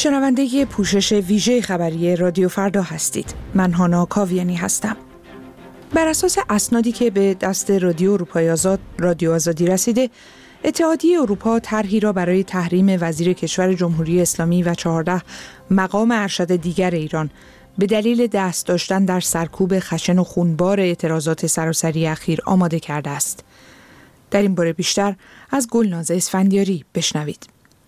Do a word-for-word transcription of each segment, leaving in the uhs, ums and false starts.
شنونده پوشش ویژه خبری رادیو فردا هستید. من هانا کاویانی هستم. بر اساس اسنادی که به دست رادیو اروپای آزاد رادیو آزادی رسیده، اتحادیه اروپا طرحی را برای تحریم وزیر کشور جمهوری اسلامی و چهارده مقام ارشد دیگر ایران به دلیل دست داشتن در سرکوب خشن و خونبار اعتراضات سراسری اخیر آماده کرده است. در این باره بیشتر از گلناز اسفندیاری بشنوید.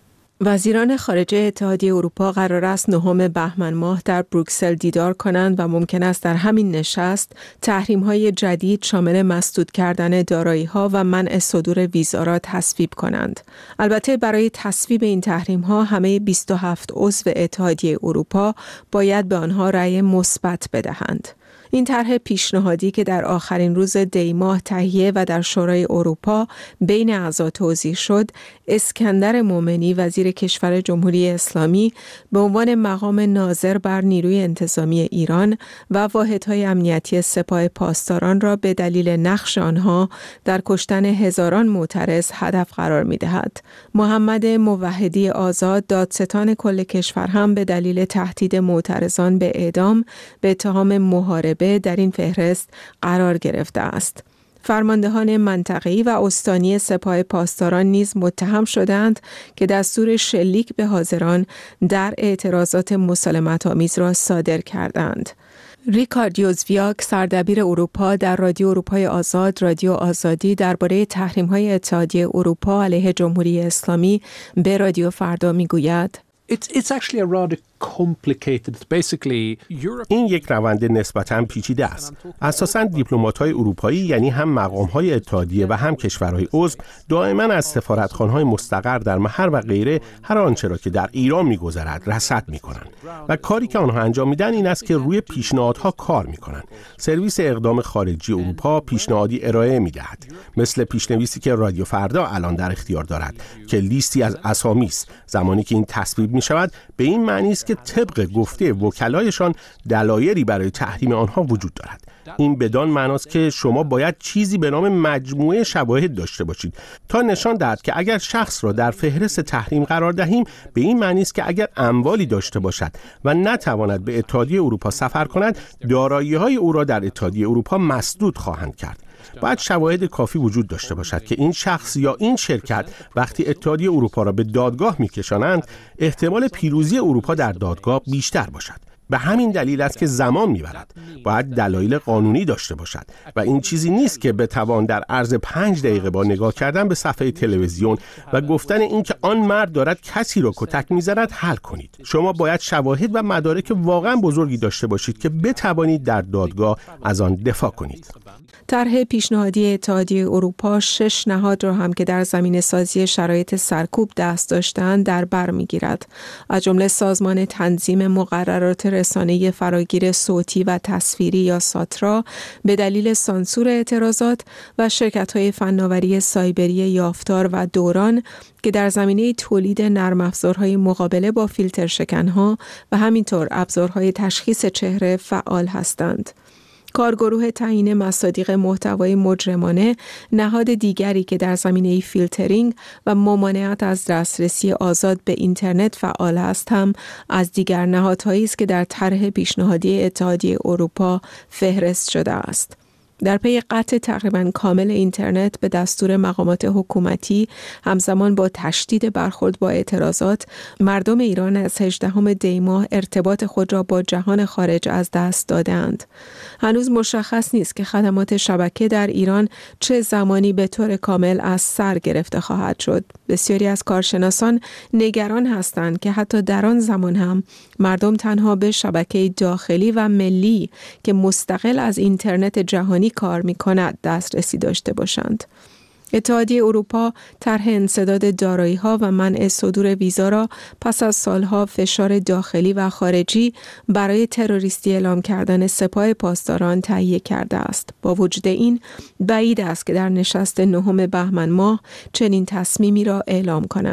وزیران خارجه اتحادیه اروپا قرار است نهم بهمن ماه در بروکسل دیدار کنند و ممکن است در همین نشست تحریم‌های جدید شامل مسدود کردن دارایی‌ها و منع صدور ویزا را تصویب کنند. البته برای تصویب این تحریم‌ها همه بیست و هفت عضو اتحادیه اروپا باید به آنها رأی مثبت بدهند. این طرح پیشنهادی که در آخرین روز دی ماه تهیه و در شورای اروپا بین اعضا توضیح شد، اسکندر مومنی وزیر کشور جمهوری اسلامی به عنوان مقام ناظر بر نیروی انتظامی ایران و واحدهای امنیتی سپاه پاسداران را به دلیل نقش آنها در کشتن هزاران معترض هدف قرار می‌دهد. محمد موحدی آزاد دادستان کل کشور هم به دلیل تهدید معترضان به اعدام به اتهام محاربه در این فهرست قرار گرفته است. فرماندهان منطقه‌ای و استانی سپاه پاسداران نیز متهم شدند که دستور شلیک به حاضران در اعتراضات مسالمت‌آمیز را صادر کردند. ریکارد یوزویاک سردبیر اروپا در رادیو اروپای آزاد رادیو آزادی درباره تحریم‌های اتحادیه اروپا علیه جمهوری اسلامی به رادیو فردا می‌گوید: It's it's actually a rather complicated. Basically, Europe... این یک روند نسبتاً پیچیده است. اساساً دیپلمات‌های اروپایی، یعنی هم مقام‌های اتحادیه و هم کشورهای عضو، دائما از سفارتخانه‌های مستقر در محل و غیره هر آنچه را که در ایران می‌گذرد رصد می‌کنند و کاری که آنها انجام میدن این است که روی پیشنهادها کار می‌کنند. سرویس اقدام خارجی اروپا پیشنهادی ارائه می‌دهد، مثل پیشنویسی که رادیو فردا الان در اختیار دارد که لیستی از اسامی است. زمانی که این تصویب می‌شود به این معنی است که طبق گفته وکلایشان دلایلی برای تحریم آنها وجود دارد. این بدان معناست که شما باید چیزی به نام مجموعه شواهد داشته باشید تا نشان دهد که اگر شخص را در فهرست تحریم قرار دهیم به این معنی است که اگر اموالی داشته باشد و نتواند به اتحادیه اروپا سفر کند، دارایی‌های او را در اتحادیه اروپا مسدود خواهند کرد. باید شواهد کافی وجود داشته باشد که این شخص یا این شرکت وقتی اتحادیه اروپا را به دادگاه می‌کشانند، احتمال پیروزی اروپا در دادگاه بیشتر باشد. به همین دلیل است که زمان می‌برد. باید دلایل قانونی داشته باشد و این چیزی نیست که بتوان در عرض پنج دقیقه با نگاه کردن به صفحه تلویزیون و گفتن این که آن مرد دارد کسی را کتک می‌زند حل کنید. شما باید شواهد و مدارک واقعا بزرگی داشته باشید که بتوانید در دادگاه از آن دفاع کنید. طرح پیشنهادی اتحادیه اروپا شش نهاد را هم که در زمینه سازی شرایط سرکوب دست داشتند در بر می‌گیرد، از جمله سازمان تنظیم مقررات رسانه فراگیر صوتی و تصویری یا ساترا به دلیل سانسور اعتراضات و شرکت‌های فناوری سایبری یافتار و دوران که در زمینه تولید نرم افزارهای مقابله با فیلتر شکنها و همینطور ابزارهای تشخیص چهره فعال هستند. کارگروه تعیین مصادیق محتوای مجرمانه، نهاد دیگری که در زمینه فیلترینگ و ممانعت از دسترسی آزاد به اینترنت فعال است، هم از دیگر نهادهایی است که در طرح پیشنهادی اتحادیه اروپا فهرست شده است. در پی قطع تقریباً کامل اینترنت به دستور مقامات حکومتی همزمان با تشدید برخورد با اعتراضات، مردم ایران از هجدهم دی ماه ارتباط خود را با جهان خارج از دست دادند. هنوز مشخص نیست که خدمات شبکه در ایران چه زمانی به طور کامل از سر گرفته خواهد شد. بسیاری از کارشناسان نگران هستند که حتی در آن زمان هم مردم تنها به شبکه داخلی و ملی که مستقل از اینترنت جهانی کار می کند دسترسی داشته باشند. اتحادیه اروپا طرح انسداد دارایی‌ها و منع صدور ویزا را پس از سالها فشار داخلی و خارجی برای تروریستی اعلام کردن سپاه پاسداران تهیه کرده است. با وجود این بعید است که در نشست نهم بهمن ماه چنین تصمیمی را اعلام کنند.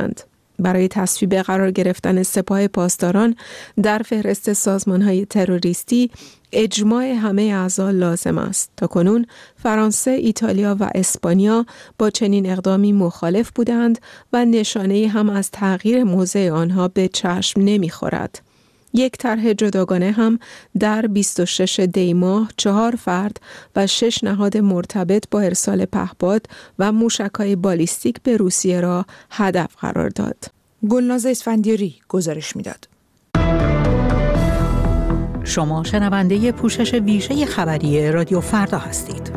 برای تصویب قرار گرفتن سپاه پاسداران در فهرست سازمان‌های تروریستی اجماع همه اعضا لازم است. تاکنون فرانسه، ایتالیا و اسپانیا با چنین اقدامی مخالف بودند و نشانه هم از تغییر موضع آنها به چشم نمی‌خورد. یک طرح جداگانه هم در بیست و شش دی ماه چهار فرد و شش نهاد مرتبط با ارسال پهپاد و موشک‌های بالیستیک به روسیه را هدف قرار داد. گلناز اسفندیاری گزارش می‌داد. شما شنونده پوشش ویژه خبری رادیو فردا هستید.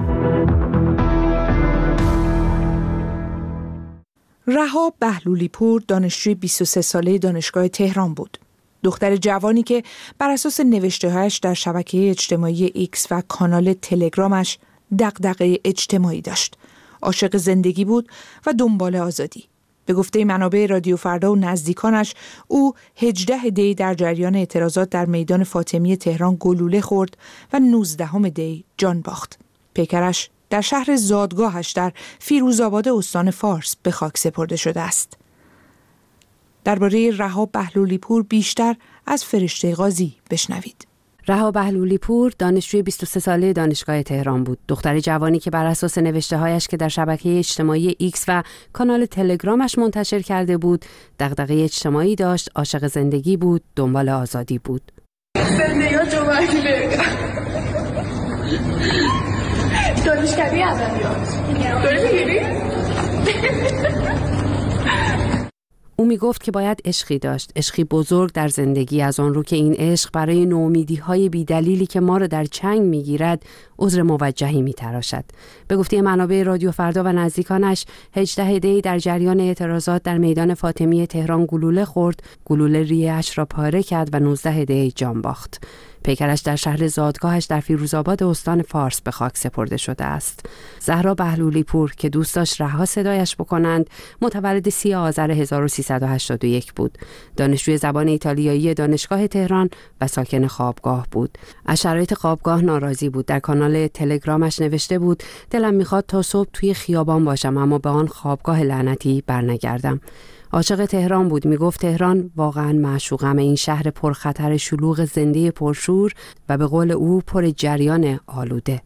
رها بهلولی پور دانشجوی بیست و سه ساله دانشگاه تهران بود. دختر جوانی که بر اساس نوشته‌هایش در شبکه اجتماعی ایکس و کانال تلگرامش دغدغه اجتماعی داشت. عاشق زندگی بود و دنبال آزادی. به گفته منابع رادیو فردا و نزدیکانش، او هجدهم دی در جریان اعتراضات در میدان فاطمی تهران گلوله خورد و نوزدهم دی جان باخت. پیکرش در شهر زادگاهش در فیروزآباد استان فارس به خاک سپرده شده است. درباره رها بهلولی پور بیشتر از فرشته قاضی بشنوید. رها بهلولی پور دانشجوی بیست و سه ساله دانشگاه تهران بود. دختر جوانی که بر اساس نوشته‌هایش که در شبکه اجتماعی ایکس و کانال تلگرامش منتشر کرده بود، دغدغه اجتماعی داشت، عاشق زندگی بود، دنبال آزادی بود. زندگی جوانی بگم. دانشکده ادبیات. داری میگیری؟ او می گفت که باید عشقی داشت، عشقی بزرگ در زندگی، از آن رو که این عشق برای نومیدی‌های بی‌دلیلی که ما را در چنگ می‌گیرد عذر موجهی می‌تراشد. به گفته منابع رادیو فردا و نزدیکانش، هجدهم دی در جریان اعتراضات در میدان فاطمی تهران گلوله خورد، گلوله ریه‌اش را پاره کرد و نوزدهم دی جان باخت. پیکرش در شهر زادگاهش در فیروزآباد استان فارس به خاک سپرده شده است. زهرا بهلولی پور که دوست داشت رها صدایش بکنند، متولد سی آذر هزار و سیصد و هشتاد و یک بود. دانشجوی زبان ایتالیایی دانشگاه تهران و ساکن خوابگاه بود. از شرایط خوابگاه ناراضی بود. در کانال تلگرامش نوشته بود: دلم میخواد تا صبح توی خیابان باشم اما به آن خوابگاه لعنتی برنگردم. عاشق تهران بود. میگفت تهران واقعا معشوقم، این شهر پرخطر شلوغ زنده پرشور و به قول او پر جریان آلوده.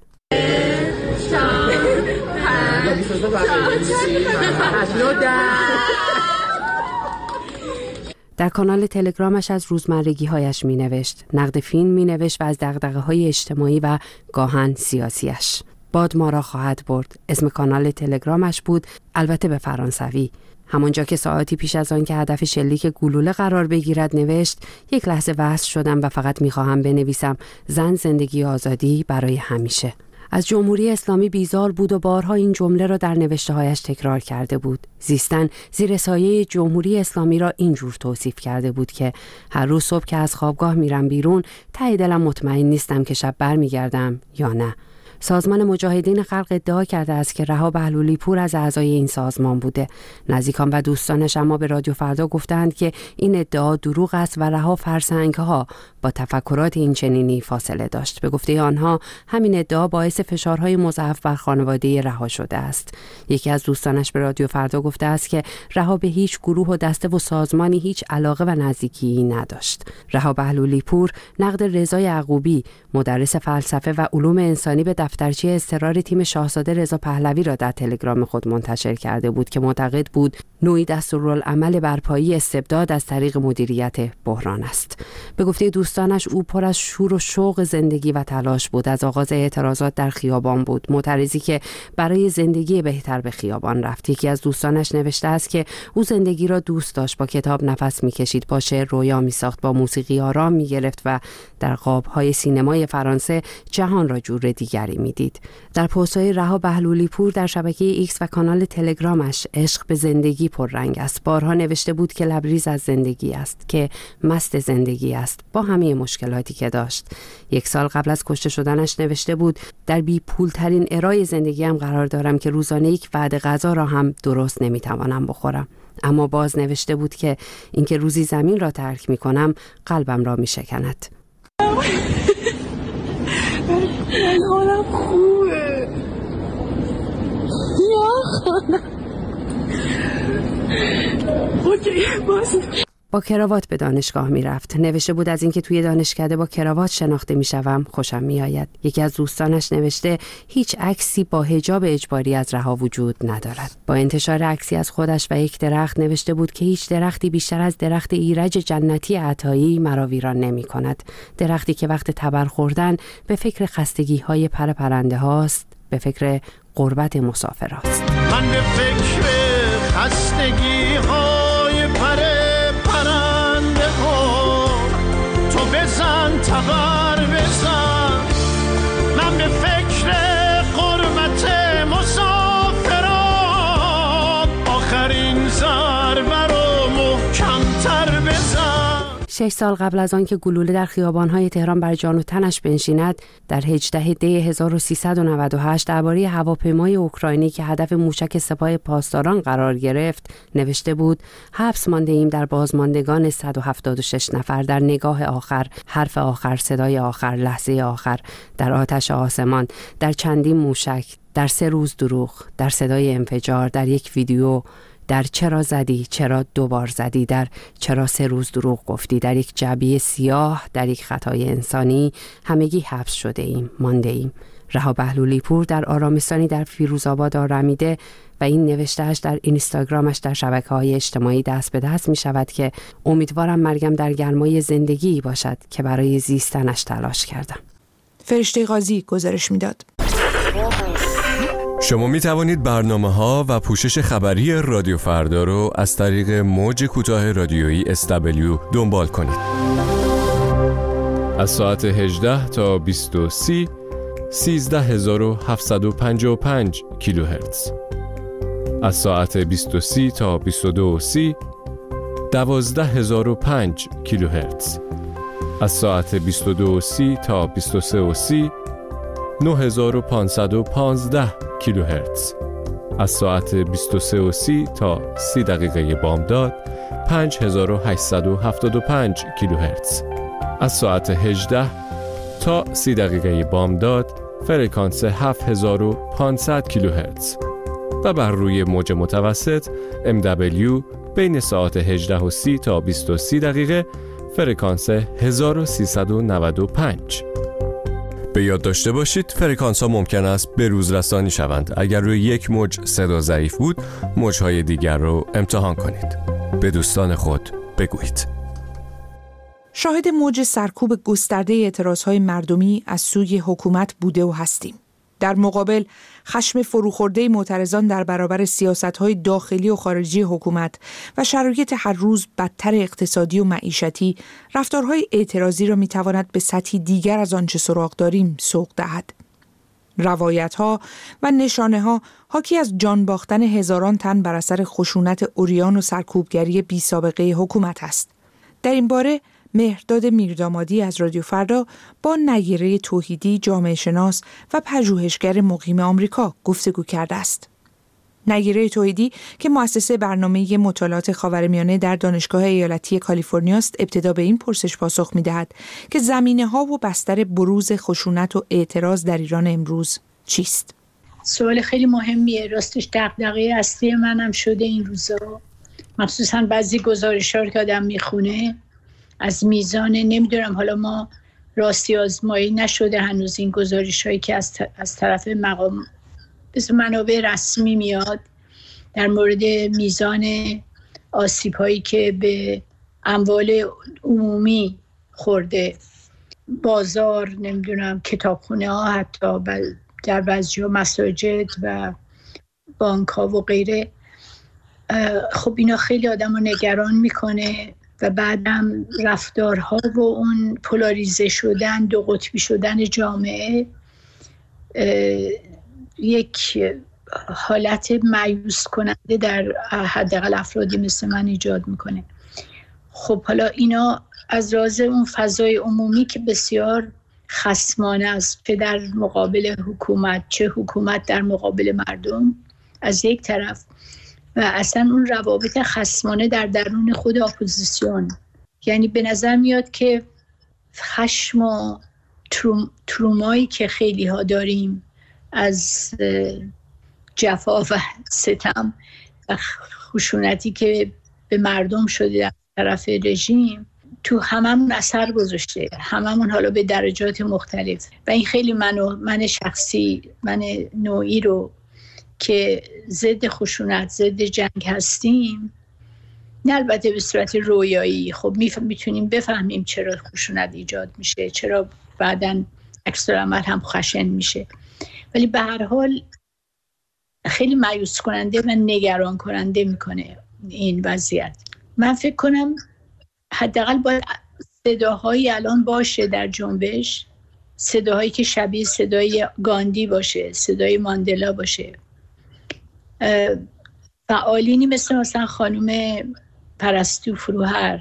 در کانال تلگرامش از روزمرگی هایش می نوشت، نقد فیلم می نوشت و از دغدغه های اجتماعی و گاهن سیاسیش. باد ما را خواهد برد اسم کانال تلگرامش بود، البته به فرانسوی. همونجا که ساعتی پیش از آن که هدف شلیک گلوله قرار بگیرد نوشت: یک لحظه وصل شدم و فقط میخواهم بنویسم زن، زندگی، آزادی برای همیشه. از جمهوری اسلامی بیزار بود و بارها این جمله را در نوشته‌هایش تکرار کرده بود. زیستن زیر سایه جمهوری اسلامی را اینجور توصیف کرده بود که هر روز صبح که از خوابگاه میرم بیرون، ته دلم مطمئن نیستم که شب برمیگردم یا نه. سازمان مجاهدین خلق ادعا کرده است که رها بهلولی پور از اعضای این سازمان بوده. نزدیکان و دوستانش اما به رادیو فردا گفتند که این ادعا دروغ است و رها فرسنگ‌ها با تفکرات این چنینی فاصله داشت. به گفته آنها همین ادعا باعث فشارهای مضاعف بر خانواده رها شده است. یکی از دوستانش به رادیو فردا گفته است که رها به هیچ گروه و دسته و سازمانی هیچ علاقه و نزدیکی نداشت. رها بهلولی پور نقد رضا یعقوبی، مدرس فلسفه و علوم انسانی، به دفترچه اضطرار تیم شاهزاده رضا پهلوی را در تلگرام خود منتشر کرده بود که معتقد بود نوعی دستورالعمل برپایی استبداد از طریق مدیریت بحران است. به گفته دوستانش او پر از شور و شوق زندگی و تلاش بود. از آغاز اعتراضات در خیابان بود، معترضی که برای زندگی بهتر به خیابان رفت. یکی از دوستانش نوشته است که او زندگی را دوست داشت، با کتاب نفس می‌کشید، با شعر رویا می‌ساخت، با موسیقی آرام می‌گرفت و در قاب‌های سینمای فرانسه جهان را جور دیگری می‌دید. در پست‌های رها بهلولی پور در شبکه ایکس و کانال تلگرامش عشق به زندگی پررنگ است. بارها نوشته بود که لبریز از زندگی است، که مست زندگی است با همه مشکلاتی که داشت. یک سال قبل از کشته شدنش نوشته بود: در بی پول ترین ارای زندگیم قرار دارم که روزانه یک وعده غذا را هم درست نمیتوانم بخورم. اما باز نوشته بود که اینکه روزی زمین را ترک میکنم قلبم را میشکند. من حالم خوبه. یا اوکی باز با کراوات به دانشگاه می رفت. نوشته بود از اینکه توی دانشکده با کراوات شناخته می شوم خوشم می آید. یکی از دوستانش نوشته هیچ عکسی با حجاب اجباری از رها وجود ندارد. با انتشار عکسی از خودش و یک درخت نوشته بود که هیچ درختی بیشتر از درخت ایرج جنتی عطایی مرا ویران نمی کند. درختی که وقت تبر خوردن به فکر خستگی های پر پرنده هاست، به فکر غربت مسافر هاست. من به فکر خستگی های پر بزن تبر بزن، من به فکر غربت مسافران، آخرین ضربه رو محکم‌تر بزن. شش سال قبل از آن که گلوله در خیابان‌های تهران بر جان و تنش بنشیند، در هجدهم دی هزار و سیصد و نود و هشت درباره هواپیمای اوکراینی که هدف موشک سپاه پاسداران قرار گرفت نوشته بود: حبس مانده ایم در بازماندگان صد و هفتاد و شش نفر، در نگاه آخر، حرف آخر، صدای آخر، لحظه آخر، در آتش آسمان، در چندین موشک، در سه روز دروغ، در صدای انفجار، در یک ویدیو، در چرا زدی، چرا دوبار زدی، در چرا سه روز دروغ گفتی، در یک جعبه سیاه، در یک خطای انسانی، همگی حبس شده ایم، مانده ایم. رها بهلولی پور در آرامستانی در فیروزآباد آرمیده و این نوشتهش در اینستاگرامش در شبکه‌های اجتماعی دست به دست می شود که امیدوارم مرگم در گرمای زندگی باشد که برای زیستنش تلاش کردم. فرشته قاضی گزارش میداد. شما می توانید برنامه‌ها و پوشش خبری رادیو فردا رو از طریق موج کوتاه رادیویی اس دبلیو دنبال کنید. از ساعت هجده تا بیست و سه سیزده هزار و هفتصد و پنجاه و پنج کیلوهرتز. از ساعت بیست و سه تا بیست و دو سی دوازده هزار و پنج کیلوهرتز. از ساعت بیست و دو سی تا بیست و سه سی نه هزار و پانصد و پانزده کیلوهرتز. از ساعت بیست و سه سی تا سی دقیقه بامداد پنج هزار و هشتصد و هفتاد و پنج کیلوهرتز. از ساعت هجده تا سی دقیقه بامداد فرکانس هفت هزار و پانصد کیلوهرتز و بر روی موج متوسط ام دبلیو بین ساعت هجده و سی تا بیست و سه دقیقه فرکانس هزار و سیصد و نود و پنج. به یاد داشته باشید فرکانس ها ممکن است به روز رسانی شوند. اگر روی یک موج صدا ضعیف بود، موج‌های دیگر رو امتحان کنید. به دوستان خود بگویید. شاهد موج سرکوب گسترده اعتراضهای مردمی از سوی حکومت بوده و هستیم. در مقابل خشم فروخورده معترضان در برابر سیاست‌های داخلی و خارجی حکومت و شرایط هر روز بدتر اقتصادی و معیشتی، رفتارهای اعتراضی را می‌تواند به سطحی دیگر از آنچه سراغ داریم سوق دهد. روایت‌ها و نشانه‌ها حاکی از جان باختن هزاران تن بر اثر خشونت عریان و سرکوبگری بی‌سابقه حکومت است. در این باره مهرداد میردامادی از رادیو فردا با نگیره توحیدی، جامعه شناس و پژوهشگر مقیم آمریکا گفتگو کرده است. نگیره توحیدی که مؤسسه برنامه مطالعات خاورمیانه در دانشگاه ایالتی کالیفرنیا است، ابتدا به این پرسش پاسخ می‌دهد که زمینه‌ها و بستر بروز خشونت و اعتراض در ایران امروز چیست؟ سوال خیلی مهمیه. راستش دغدغه اصلی منم شده این روزا، مخصوصا بعضی گزارش‌ها که آدم میخونه از میزان، نمیدونم حالا ما راستی آزمایی نشده هنوز این گزارش‌هایی که از از طرف مقام از منابع رسمی میاد در مورد میزان آسیب‌هایی که به اموال عمومی خورده، بازار، نمیدونم کتابخونه ها، حتی در بعضی‌ها مساجد و بانک ها و غیره. خب اینا خیلی آدم رو نگران میکنه و بعدم رفتارها و اون پولاریزه شدن، دو قطبی شدن جامعه یک حالت مایوس کننده در حداقل افرادی مثل من ایجاد میکنه. خب حالا اینا از راز اون فضای عمومی که بسیار خصمانه است، چه در مقابل حکومت چه حکومت در مقابل مردم از یک طرف، و اصلا اون روابط خصمانه در درون خود اپوزیسیون. یعنی به نظر میاد که خشم و تروم، ترومایی که خیلی ها داریم از جفا و ستم و خشونتی که به مردم شده در طرف رژیم تو هممون اثر گذاشته، هممون حالا به درجات مختلف. و این خیلی منو من شخصی، من نوعی رو که ضد خشونت، ضد جنگ هستیم، نه البته به صورت رویایی، خب میتونیم بفهمیم چرا خشونت ایجاد میشه، چرا بعداً عکس العمل هم خشن میشه، ولی به هر حال خیلی مایوس کننده و نگران کننده میکنه این وضعیت. من فکر کنم حداقل باید صداهایی الان باشه در جنبش، صداهایی که شبیه صدای گاندی باشه، صدای ماندلا باشه، فعالینی مثل مثلا خانم پرستو فروهر،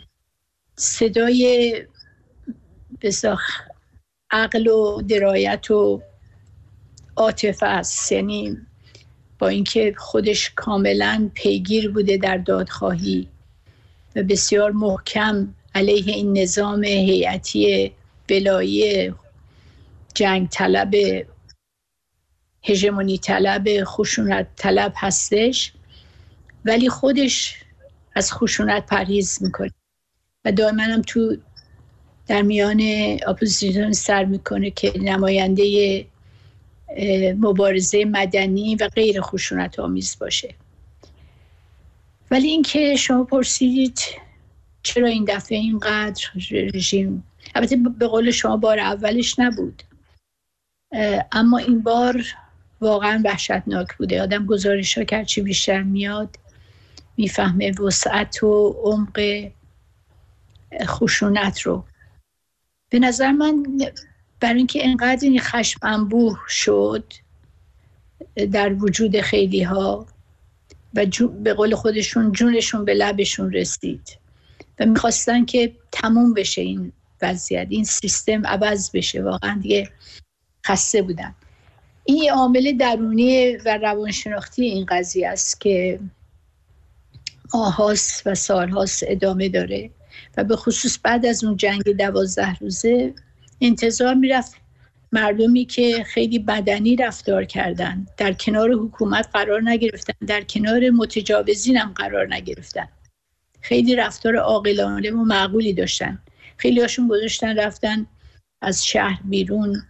صدای بساخ عقل و درایت و عاطفه است، یعنی با اینکه خودش کاملا پیگیر بوده در دادخواهی و بسیار محکم علیه این نظام هیئتی ولایی جنگ طلب، هژمونی طلب، خشونت طلب هستش، ولی خودش از خشونت پرهیز میکنه و دائما هم تو در میان اپوزیسیون سر میکنه که نماینده مبارزه مدنی و غیر خشونت آمیز باشه. ولی اینکه شما پرسیدید چرا این دفعه اینقدر رژیم، البته به قول شما بار اولش نبود، اما این بار واقعا وحشتناک بوده. آدم گزارش ها که چی بیشتر میاد میفهمه وسعت و عمق خشونت رو. به نظر من برای اینکه اینقدر این خشم انبوه شد در وجود خیلی ها و به قول خودشون جونشون به لبشون رسید و میخواستن که تموم بشه این وضعیت، این سیستم عوض بشه، واقعا دیگه خسته بودن. این عامل درونی و روانشناختی این قضیه است که ماهاست و سالهاست ادامه داره و به خصوص بعد از اون جنگ دوازده روزه انتظار میرفت مردمی که خیلی بدنی رفتار کردن، در کنار حکومت قرار نگرفتن، در کنار متجاوزین هم قرار نگرفتن، خیلی رفتار عاقلانه و معقولی داشتن، خیلی هاشون گذاشتن رفتن از شهر بیرون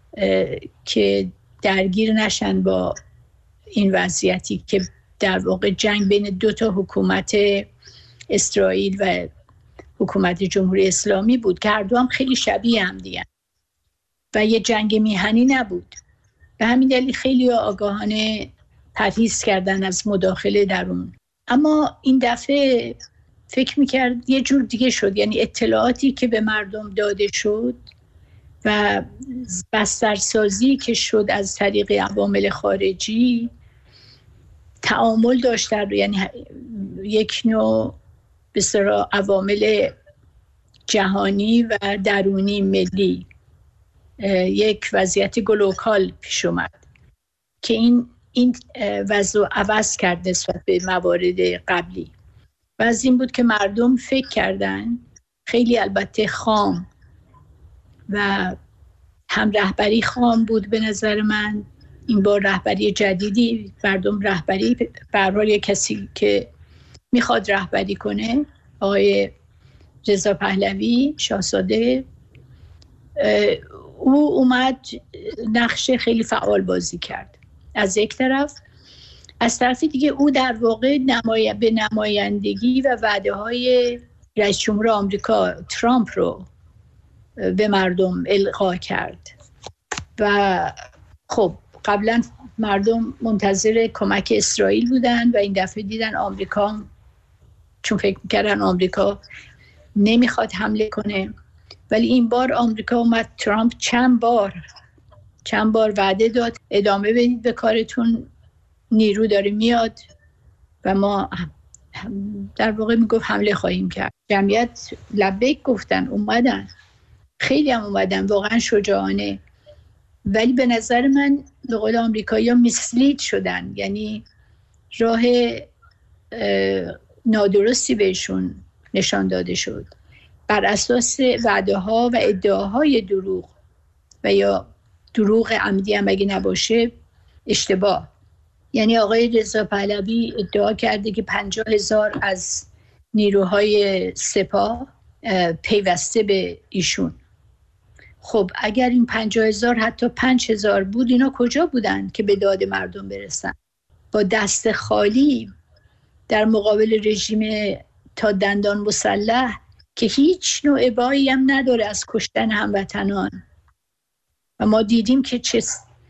که درگیر نشن با این وضعیتی که در واقع جنگ بین دو تا حکومت اسرائیل و حکومت جمهوری اسلامی بود که هر دو هم خیلی شبیه هم دیگه و یه جنگ میهنی نبود. به همین دلیل خیلی آگاهانه پرهیز کردن از مداخله در اون. اما این دفعه فکر میکرد یه جور دیگه شد، یعنی اطلاعاتی که به مردم داده شد و بسترسازی که شد از طریق عوامل خارجی تعامل داشت در، یعنی یک نوع به اصطلاح عوامل جهانی و درونی ملی، یک وضعیت گلوکال پیش اومد که این این وضع عوض کرد نسبت به موارد قبلی و از این بود که مردم فکر کردن، خیلی البته خام و هم رهبری خام بود به نظر من، این بار رهبری جدیدی، مردم رهبری برای کسی که میخواد رهبری کنه، آقای رضا پهلوی شاهزاده، او اومد نقش خیلی فعال بازی کرد از یک طرف، از طرف دیگه او در واقع نمای... به نمایندگی و وعده های رئیس جمهور آمریکا ترامپ رو به مردم القا کرد و خب قبلا مردم منتظر کمک اسرائیل بودن و این دفعه دیدن آمریکا، چون فکر میکردن آمریکا نمیخواد حمله کنه، ولی این بار آمریکا اومد، ترامپ چند بار چند بار وعده داد ادامه بدید به کارتون، نیرو داره میاد و ما در واقع میگفت حمله خواهیم کرد. جمعیت لبیک گفتن، اومدن، خیلی هم اومدن، واقعا شجاعانه، ولی به نظر من به قول آمریکایی‌ها میسلید شدن، یعنی راه نادرستی بهشون نشان داده شد بر اساس وعده ها و ادعاهای دروغ و یا دروغ عمدی هم اگه نباشه اشتباه. یعنی آقای رضا پهلوی ادعا کرده که پنجاه هزار از نیروهای سپاه پیوسته به ایشون. خب اگر این پنجاه هزار حتی پنج هزار بود، اینا کجا بودن که به داد مردم برسن؟ با دست خالی در مقابل رژیم تا دندان مسلح که هیچ نوع ابایی هم نداره از کشتن هموطنان. و ما دیدیم که چه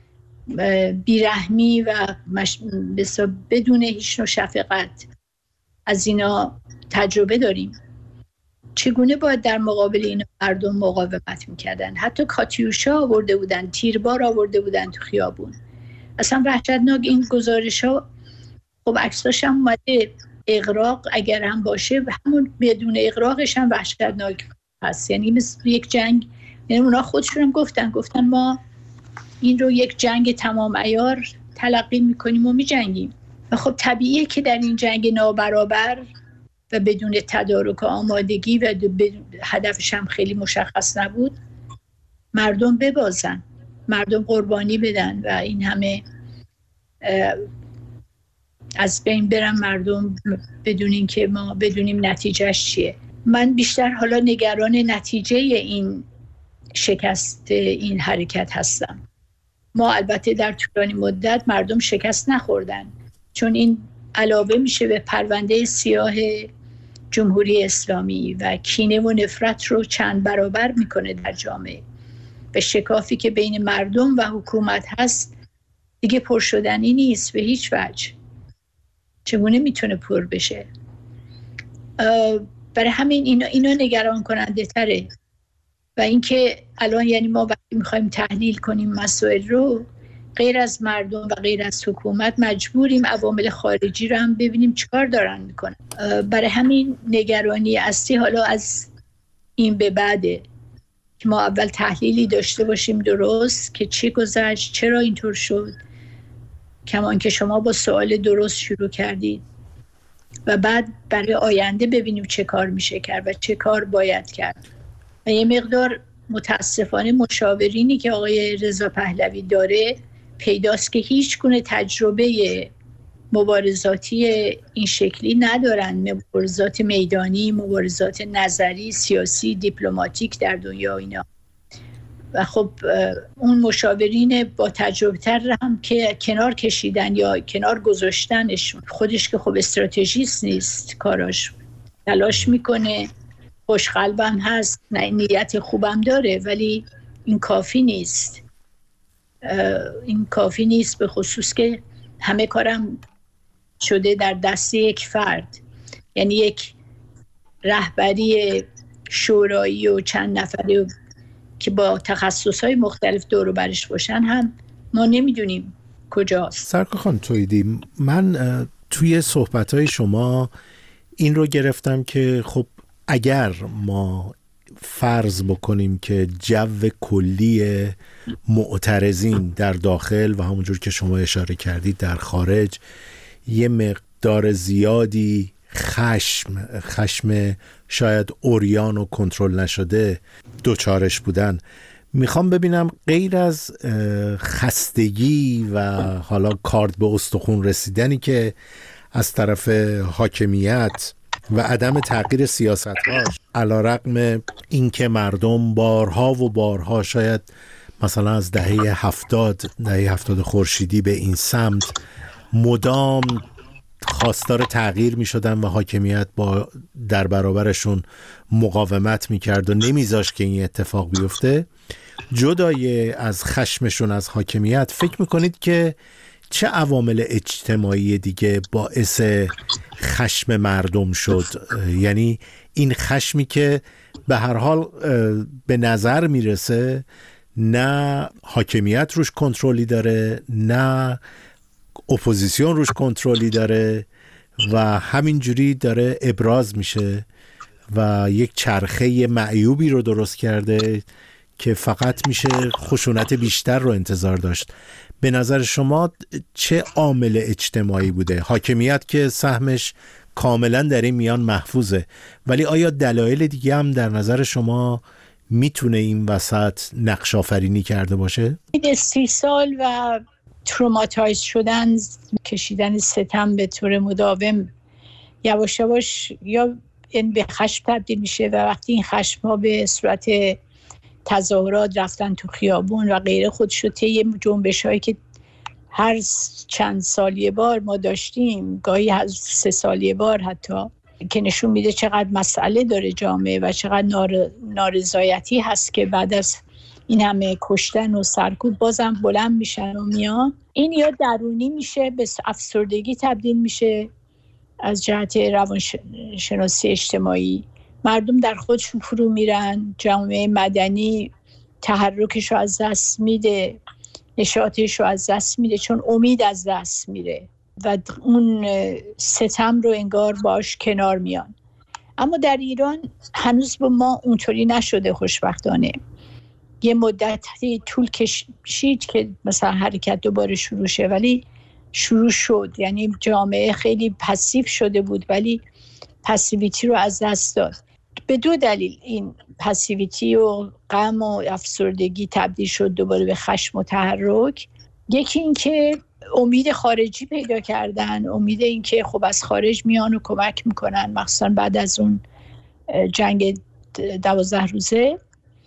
بیرحمی و مش... بدون هیچ نوع شفقت از اینا تجربه داریم. چگونه باید در مقابل این مردم مقاومت میکردن؟ حتی کاتیوشا آورده بودن، تیربار آورده بودن تو خیابون. اصلا وحشتناک این گزارش ها. خب عکساش هم اومده، اغراق اگر هم باشه همون بدون اغراقش هم وحشتناک هست. یعنی مثل یک جنگ. یعنی اونا خودشون هم گفتن گفتن ما این رو یک جنگ تمام عیار تلقی میکنیم و میجنگیم. و خب طبیعیه که در این جنگ نابرابر و بدون تدارک آمادگی و هدفش هم خیلی مشخص نبود، مردم ببازن، مردم قربانی بدن و این همه از بین برن مردم بدون این که ما بدونیم نتیجهش چیه. من بیشتر حالا نگران نتیجه این شکست این حرکت هستم. ما البته در طولانی مدت مردم شکست نخوردن، چون این علاوه میشه به پرونده سیاه جمهوری اسلامی و کینه و نفرت رو چند برابر میکنه در جامعه. به شکافی که بین مردم و حکومت هست دیگه پر شدنی نیست به هیچ وجه. چگونه میتونه پر بشه؟ برای همین اینا, اینا نگران کننده تره. و اینکه الان یعنی ما وقتی میخوایم تحلیل کنیم مسائل رو، غیر از مردم و غیر از حکومت مجبوریم عوامل خارجی رو هم ببینیم چیکار دارن میکنن. برای همین نگرانی اصلی حالا از این به بعده که ما اول تحلیلی داشته باشیم درست که چی گذشت، چرا اینطور شد، کمان که شما با سوال درست شروع کردید، و بعد برای آینده ببینیم چه کار میشه کرد و چه کار باید کرد. و یه مقدار متاسفانه مشاورینی که آقای رضا پهلوی داره پیداست که هیچ گونه تجربه مبارزاتی این شکلی ندارن، مبارزات میدانی، مبارزات نظری، سیاسی، دیپلماتیک در دنیا اینا. و خب اون مشاورین با تجربه تر هم که کنار کشیدن یا کنار گذاشتنشون، خودش که خب استراتژیست نیست، کاراش تلاش میکنه، خوشقلبم هست، نیت خوبم داره، ولی این کافی نیست. این کافی نیست، به خصوص که همه کارم شده در دست یک فرد. یعنی یک رهبری شورایی و چند نفره که با تخصصهای مختلف دور و برش باشن هم ما نمیدونیم کجاست. سرکار خانم توحیدی، من توی صحبتهای شما این رو گرفتم که خب اگر ما فرض بکنیم که جو کلی معترضین در داخل و همونجور که شما اشاره کردید در خارج یه مقدار زیادی خشم خشم شاید عریان و کنترل نشده دوچارش بودن، میخوام ببینم غیر از خستگی و حالا کارد به استخون رسیدنی که از طرف حاکمیت و عدم تغییر سیاست‌هاش، علی‌رغم اینکه مردم بارها و بارها شاید مثلا از دهه هفتاد دهه هفتاد خورشیدی به این سمت مدام خواستار تغییر می شدن و حاکمیت با در برابرشون مقاومت می کرد و نمیذاشت که این اتفاق بیفته، جدای از خشمشون از حاکمیت فکر می کنید که چه عوامل اجتماعی دیگه باعث خشم مردم شد؟ یعنی این خشمی که به هر حال به نظر میرسه نه حاکمیت روش کنترلی داره نه اپوزیسیون روش کنترلی داره و همینجوری داره ابراز میشه و یک چرخه معیوبی رو درست کرده که فقط میشه خشونت بیشتر رو انتظار داشت. به نظر شما چه عامل اجتماعی بوده؟ حاکمیت که سهمش کاملا در این میان محفوظه، ولی آیا دلایل دیگه هم در نظر شما میتونه این وسط نقش آفرینی کرده باشه؟ سی سال و تروماتایز شدن، کشیدن ستم به طور مداوم یواش یواش یا این به خشم تبدیل میشه و وقتی این خشم ها به صورت تظاهرات، رفتن تو خیابون و غیره خودشو طی جنبش هایی که هر چند سالیه بار ما داشتیم، گاهی هر سه سالیه بار حتی، که نشون میده چقدر مسئله داره جامعه و چقدر نار... نارضایتی هست که بعد از این همه کشتن و سرکوب بازم بلند میشن و میان. این یا درونی میشه به افسردگی تبدیل میشه از جهت روانشناسی اجتماعی، مردم در خودشون فرو میرن، جامعه مدنی تحرکش رو از دست میده، نشاطش رو از دست میده چون امید از دست میره و اون ستم رو انگار باش کنار میان. اما در ایران هنوز به ما اونطوری نشده خوشبختانه. یه مدتی طول کشید که مثلا حرکت دوباره شروع شه، ولی شروع شد. یعنی جامعه خیلی پسیو شده بود ولی پسیویتی رو از دست داد. به دو دلیل این پسیویتی و غم و افسردگی تبدیل شد دوباره به خشم و تحرک. یکی این که امید خارجی پیدا کردن، امید این که خب از خارج میان و کمک میکنن، مخصوصا بعد از اون جنگ دوازده روزه.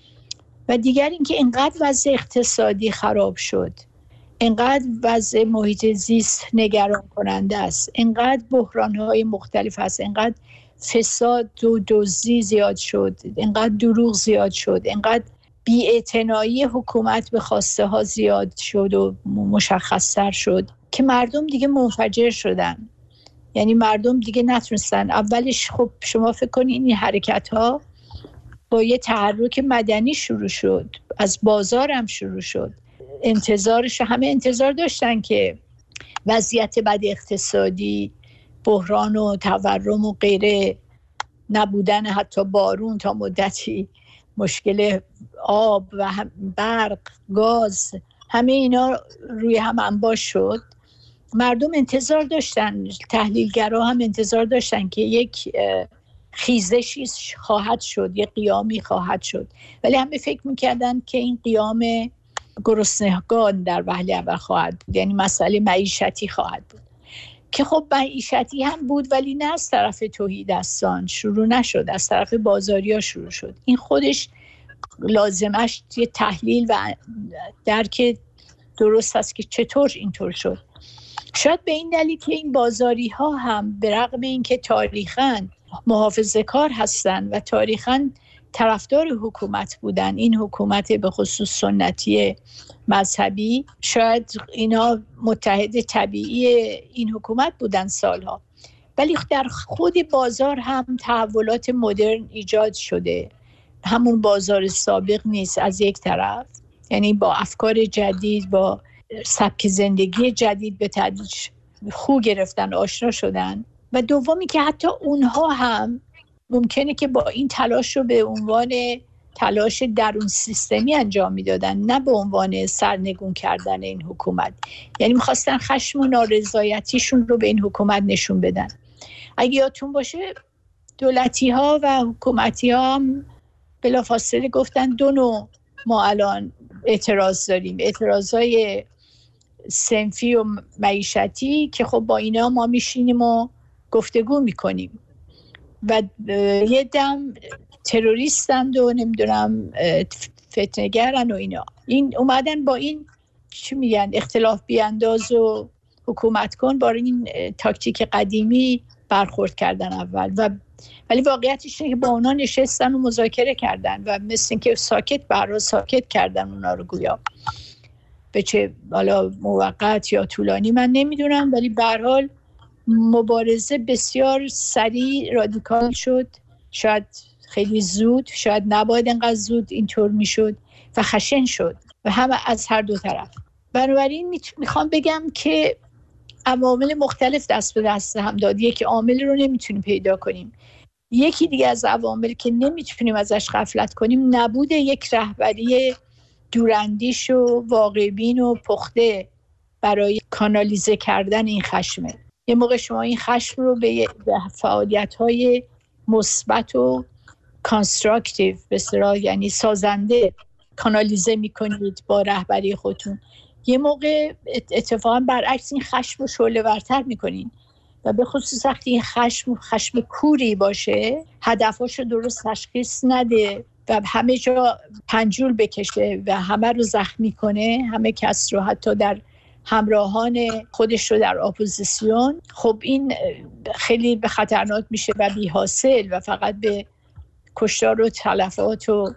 و دیگر این که اینقدر وضع اقتصادی خراب شد، اینقدر وضع محیط زیست نگران کننده است، اینقدر بحران‌های مختلف هست، اینقدر فساد و دزدی زیاد شد، اینقدر دروغ زیاد شد، اینقدر بی‌اعتنایی حکومت به خواسته ها زیاد شد و مشخص‌تر شد که مردم دیگه منفجر شدن. یعنی مردم دیگه نتونستن. اولش خب شما فکر کنید این حرکت ها با یه تحرک مدنی شروع شد، از بازار هم شروع شد. انتظارش همه انتظار داشتن که وضعیت بد اقتصادی، بحران و تورم و غیره، نبودن حتی بارون تا مدتی، مشکل آب و برق، گاز، همه اینا روی هم انباش شد. مردم انتظار داشتن، تحلیلگرا هم انتظار داشتن که یک خیزشی خواهد شد، یک قیامی خواهد شد، ولی همه فکر میکردن که این قیام گرسنگان در وهله اول خواهد بود، یعنی مسئله معیشتی خواهد بود که خب معیشتی هم بود ولی نه از طرف توحیدستان شروع نشد، از طرف بازاریا شروع شد. این خودش لازمش یه تحلیل و درک درست است که چطور اینطور شد. شاید به این دلیل که این بازاری ها هم به رغم این که تاریخاً محافظه‌کار هستن و تاریخاً طرفدار حکومت بودن، این حکومت به خصوص سنتی مذهبی، شاید اینا متحد طبیعی این حکومت بودن سالها، ولی در خود بازار هم تحولات مدرن ایجاد شده. همون بازار سابق نیست از یک طرف، یعنی با افکار جدید، با سبک زندگی جدید به تدریج خو گرفتن، آشنا شدن. و دومی که حتی اونها هم ممکنه که با این تلاش رو به عنوان تلاش درون سیستمی انجام میدادن، نه به عنوان سرنگون کردن این حکومت. یعنی میخواستن خشم و نارضایتیشون رو به این حکومت نشون بدن. اگه یادتون باشه دولتی ها و حکومتی ها هم بلافاصله گفتن دو نوع ما الان اعتراض داریم، اعتراضای صنفی و معیشتی که خب با اینا ما میشینیم و گفتگو میکنیم، و یه دم تروریستند و نمیدونم فتنه‌گرن و اینا. این اومدن با این چی میگن اختلاف بیانداز و حکومت کن، با این تاکتیک قدیمی برخورد کردن اول، و ولی واقعیتش اینه که با اونا نشستن و مذاکره کردن و مثل این که ساکت برای ساکت کردن اونا رو، گویا به چه حالا موقت یا طولانی من نمیدونم، ولی به هر حال مبارزه بسیار سریع رادیکال شد، شاید خیلی زود، شاید نباید انقدر زود اینطور میشد و خشن شد و همه از هر دو طرف. بنابراین میخوام بگم که عوامل مختلف دست به دست هم داد. یکی عامل رو نمیتونیم پیدا کنیم، یکی دیگه از عوامل که نمیتونیم ازش غفلت کنیم نبود یک رهبری دوراندیش و واقع‌بین و پخته برای کانالیزه کردن این خشمه. یه موقع شما این خشم رو به فعالیت‌های مثبت و کانستراکتیو به اصطلاح یعنی سازنده کانالیزه می‌کنید با رهبری خودتون، یه موقع اتفاقا برعکس این خشم رو شعله‌ورتر میکنین و به خصوص وقتی این خشم خشم کوری باشه، هدفش رو درست تشخیص نده و همه جا پنجول بکشه و همه رو زخمی کنه، همه کس رو، حتی در همراهان خودش رو در اپوزیسیون، خب این خیلی به خطرناک میشه و بی حاصل و فقط به کشتار و تلفات و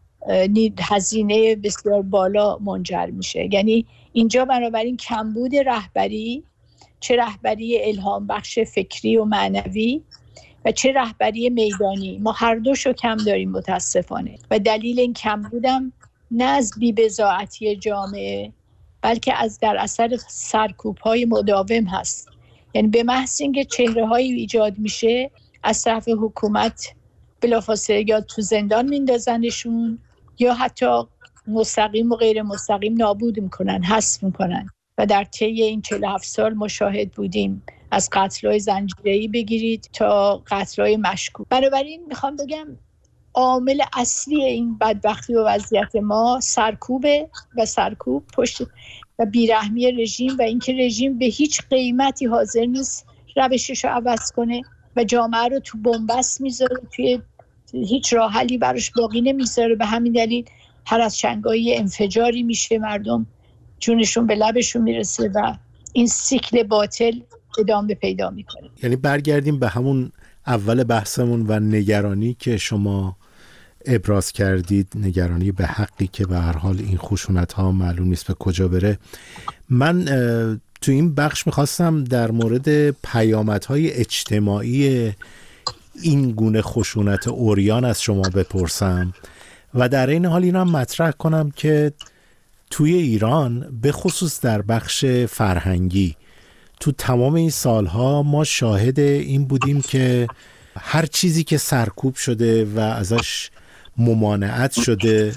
هزینه بسیار بالا منجر میشه. یعنی اینجا بنابراین کمبود رهبری، چه رهبری الهام بخش فکری و معنوی و چه رهبری میدانی، ما هر دوشو کم داریم متاسفانه و دلیل این کمبودم نه از بی‌بضاعتی جامعه بلکه از در اثر سرکوب‌های مداوم هست. یعنی به محض اینکه چهره‌هایی ایجاد میشه از طرف حکومت بلافاصله یا تو زندان میندازنشون یا حتی مستقیم و غیر مستقیم نابود میکنن، حذف میکنن و در طی این چهل و هفت سال مشاهد بودیم، از قتل‌های زنجیره‌ای بگیرید تا قتل‌های مشکوک. بنابراین میخوام بگم عامل اصلی این بدبختی و وضعیت ما سرکوبه و سرکوب پشت و بیرحمی رژیم و اینکه رژیم به هیچ قیمتی حاضر نیست روشش رو عوض کنه و جامعه رو تو بنبست میذاره، توی هیچ راه حلی براش باقی نمیذاره. به همین دلیل هر از چنگایی انفجاری میشه، مردم جونشون به لبشون میرسه و این سیکل باطل ادامه پیدا میکنه. یعنی برگردیم به همون اول بحثمون و نگرانی که شما ابراز کردید، نگرانی به حقی که به هر حال این خشونت ها معلوم نیست به کجا بره. من تو این بخش میخواستم در مورد پیامدهای اجتماعی این گونه خشونت عریان از شما بپرسم و در این حال این هم مطرح کنم که توی ایران به خصوص در بخش فرهنگی تو تمام این سالها ما شاهد این بودیم که هر چیزی که سرکوب شده و ازش ممانعت شده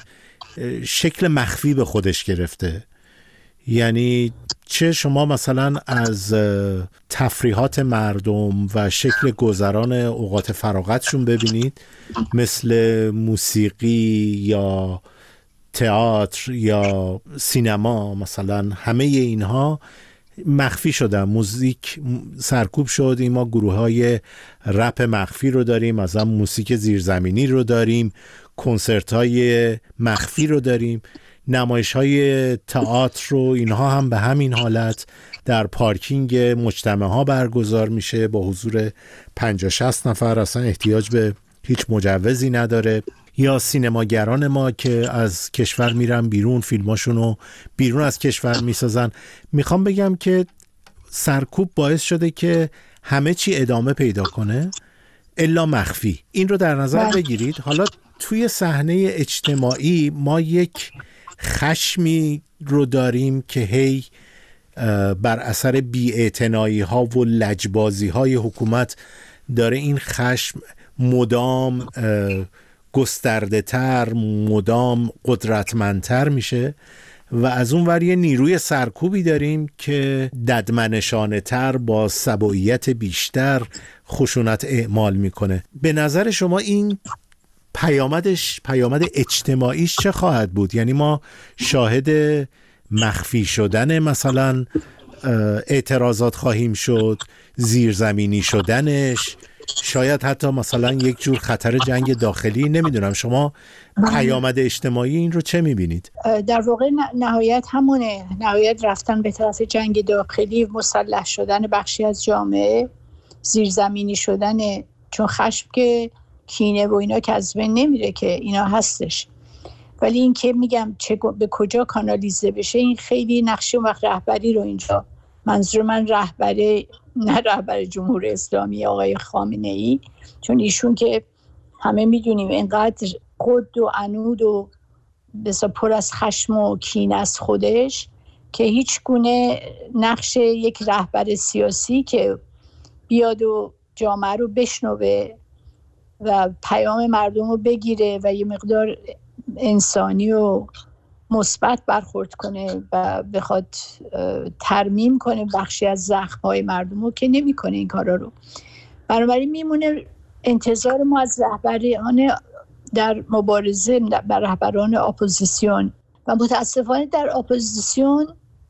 شکل مخفی به خودش گرفته. یعنی چه شما مثلا از تفریحات مردم و شکل گذران اوقات فراغتشون ببینید، مثل موسیقی یا تئاتر یا سینما مثلا، همه اینها مخفی شدن. موزیک سرکوب شد، این ما گروه های رپ مخفی رو داریم، از هم موسیقی زیرزمینی رو داریم، کنسرت های مخفی رو داریم، نمایش های تئاتر رو، اینها هم به همین حالت در پارکینگ مجتمع ها برگزار میشه با حضور پنجاه شصت نفر، اصلا احتیاج به هیچ مجوزی نداره. یا سینماگران ما که از کشور میرن بیرون، فیلماشونو بیرون از کشور میسازن. میخوام بگم که سرکوب باعث شده که همه چی ادامه پیدا کنه الا مخفی. این رو در نظر بگیرید. حالا توی صحنه اجتماعی ما یک خشمی رو داریم که هی بر اثر بی‌اعتنایی ها و لجبازی های حکومت داره این خشم مدام گسترده تر، مدام قدرتمندتر میشه و از اون ور یه نیروی سرکوبی داریم که ددمنشانه تر با سبوعیت بیشتر خشونت اعمال میکنه. به نظر شما این پیامدش، پیامد اجتماعیش چه خواهد بود؟ یعنی ما شاهد مخفی شدن مثلا اعتراضات خواهیم شد، زیرزمینی شدنش، شاید حتی مثلا یک جور خطر جنگ داخلی. نمیدونم شما پیامد اجتماعی این رو چه میبینید؟ در واقع نهایت همونه، نهایت رفتن به طرف جنگ داخلی، مسلح شدن بخشی از جامعه، زیرزمینی شدن، چون خشم که کینه و اینا که از بین نمیره که، اینا هستش. ولی این که میگم چه به کجا کانالیزه بشه، این خیلی نقشه وقت رهبری رو اینجا، منظور من رهبری نه رهبر جمهوری اسلامی آقای خامنه ای، چون ایشون که همه میدونیم اینقدر خود و عنود و بسا پر از خشم و کینه از خودش که هیچ گونه نقش یک رهبر سیاسی که بیاد و جامعه رو بشنوه و پیام مردم رو بگیره و یه مقدار انسانی و مثبت برخورد کنه و بخواد ترمیم کنه بخشی از زخم‌های مردم رو، که نمی‌کنه این کارا رو. بنابراین میمونه انتظار ما از رهبران در مبارزه، بر رهبران اپوزیسیون، و متاسفانه در اپوزیسیون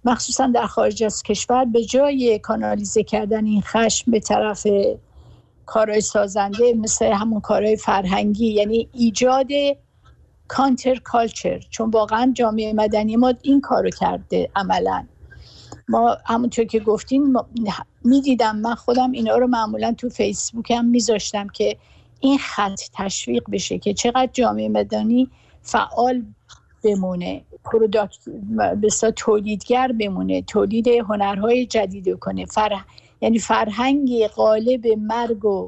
مخصوصا در خارج از کشور به جای کانالیزه کردن این خشم به طرف کارهای سازنده مثل همون کارهای فرهنگی، یعنی ایجاد کانتر کالچر، چون واقعا جامعه مدنی ما این کارو کرده عملا. ما همونطور که گفتین میدیدم، من خودم اینا رو معمولا تو فیسبوکم میذاشتم که این خط تشویق بشه که چقدر جامعه مدنی فعال بمونه، پروداکت بسا تولیدگر بمونه، تولید هنرهای جدید کنه، فرح... یعنی فرهنگ غالب مرگ و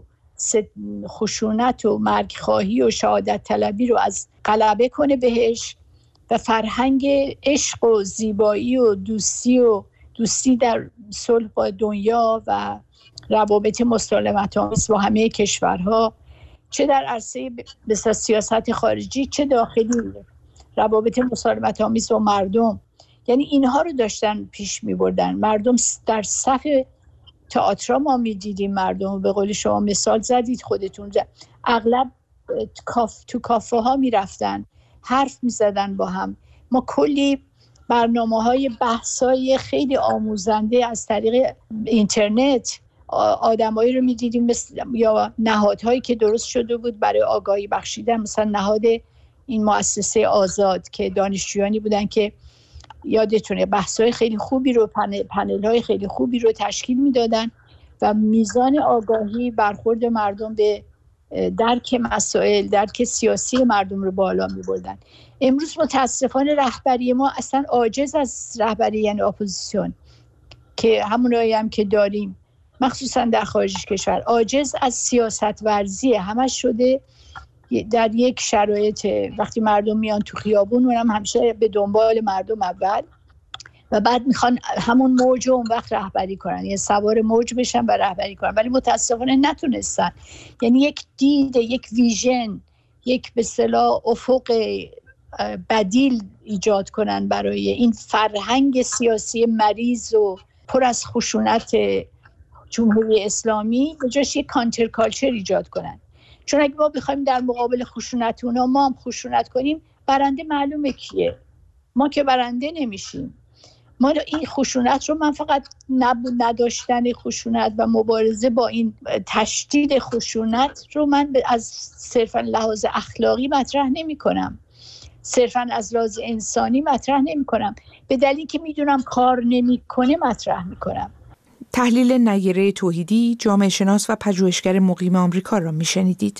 خشونت و مرگ خواهی و شهادت طلبی رو از غلبه کنه بهش و فرهنگ عشق و زیبایی و دوستی و دوستی در صلح با دنیا و روابط مسالمت‌آمیز با همه کشورها، چه در عرصه بسیار سیاست خارجی چه داخلی، روابط مسالمت‌آمیز با مردم. یعنی اینها رو داشتن پیش می‌بردن. مردم در صف تئاتر ما می‌دیدیم مردم، به قول شما مثال زدید خودتون، اغلب کاف تو کافه ها می‌رفتن، حرف می‌زدن با هم. ما کلی برنامه‌های بحث‌های خیلی آموزنده از طریق اینترنت آدمایی رو می‌دیدیم، مثل یا نهادهایی که درست شده بود برای آگاهی بخشیدن، مثلا نهاد این مؤسسه آزاد که دانشجویانی بودن که یادتونه بحث‌های خیلی خوبی رو پنل، پنل‌های خیلی خوبی رو تشکیل میدادن و میزان آگاهی برخورد مردم به درک مسائل، درک سیاسی مردم رو بالا می‌بردن. امروز متاسفانه رهبری ما اصلا عاجز از رهبری، یعنی اپوزیسیون که همونایی هم که داریم مخصوصا در خارج کشور، عاجز از سیاست ورزی، همش شده در یک شرایط وقتی مردم میان تو خیابون اونم همیشه به دنبال مردم اول و بعد میخوان همون موج اون وقت رهبری کنن، یعنی سوار موج بشن و رهبری کنن، ولی متاسفانه نتونستن. یعنی یک دید، یک ویژن، یک به اصطلاح افق بدیل ایجاد کنن برای این فرهنگ سیاسی مریض و پر از خشونت جمهوری اسلامی، به جاش یک کانتر کالچر ایجاد کنن. چون اگه ما بخوایم در مقابل خشونت اونا ما هم خشونت کنیم، برنده معلومه کیه؟ ما که برنده نمیشیم. ما این خشونت رو، من فقط نداشتن خشونت و مبارزه با این تشدید خشونت رو من از صرفا لحاظ اخلاقی مطرح نمی کنم، صرفا از لحاظ انسانی مطرح نمی کنم، به دلیلی که میدونم کار نمی کنه مطرح می کنم. تحلیل نیره توحیدی، جامعه شناس و پژوهشگر مقیم آمریکا را میشنیدید.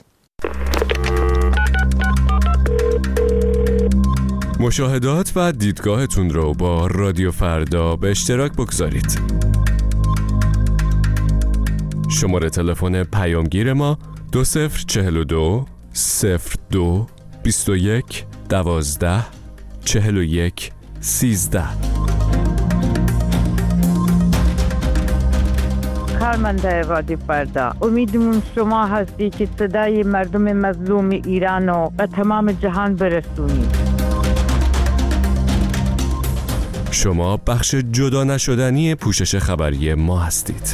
مشاهدات و دیدگاهتون رو با رادیو فردا به اشتراک بگذارید. شماره تلفن پیامگیر ما دو صفر چهل و دو صفر دو بیست و یک دوازده چهل و یک سیزده. کارمنده رادیو فردا، امیدمون شما هستی که صدای مردم مظلوم ایران رو به تمام جهان برسونید. شما بخش جدا نشدنی پوشش خبری ما هستید.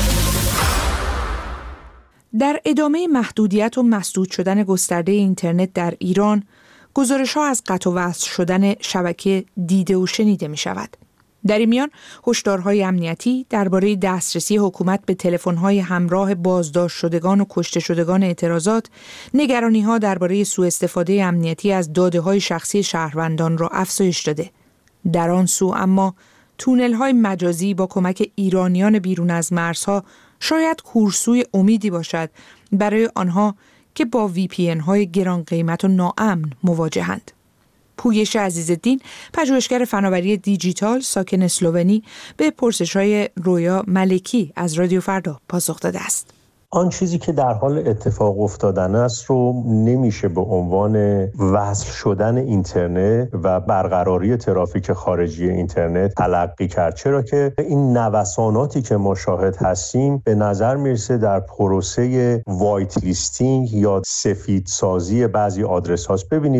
در ادامه محدودیت و مسدود شدن گسترده اینترنت در ایران، گزارش‌ها از قطع و وصل شدن شبکه دیده و شنیده می شود. در این میان هشدارهای امنیتی درباره دسترسی حکومت به تلفن‌های همراه بازداشت شدگان و کشته شدگان اعتراضات، نگرانی‌ها درباره سوء استفاده امنیتی از داده‌های شخصی شهروندان را افزایش داده. در آن سو اما تونل‌های مجازی با کمک ایرانیان بیرون از مرزها شاید کورسوی امیدی باشد برای آنها که با وی پی ان های گران قیمت و ناامن مواجهند. پویش عزیزالدین، پژوهشگر فناوری دیجیتال ساکن اسلوونی، به پرسش‌های رویا ملکی از رادیو فردا پاسخ داده است. آن چیزی که در حال اتفاق افتادن است رو نمیشه به عنوان وصل شدن اینترنت و برقراری ترافیک خارجی اینترنت تلقی کرد، چرا که این نوساناتی که ما شاهد هستیم به نظر میرسه در پروسه وایت لیستینگ یا سفید سازی بعضی آدرس هاست. ببینید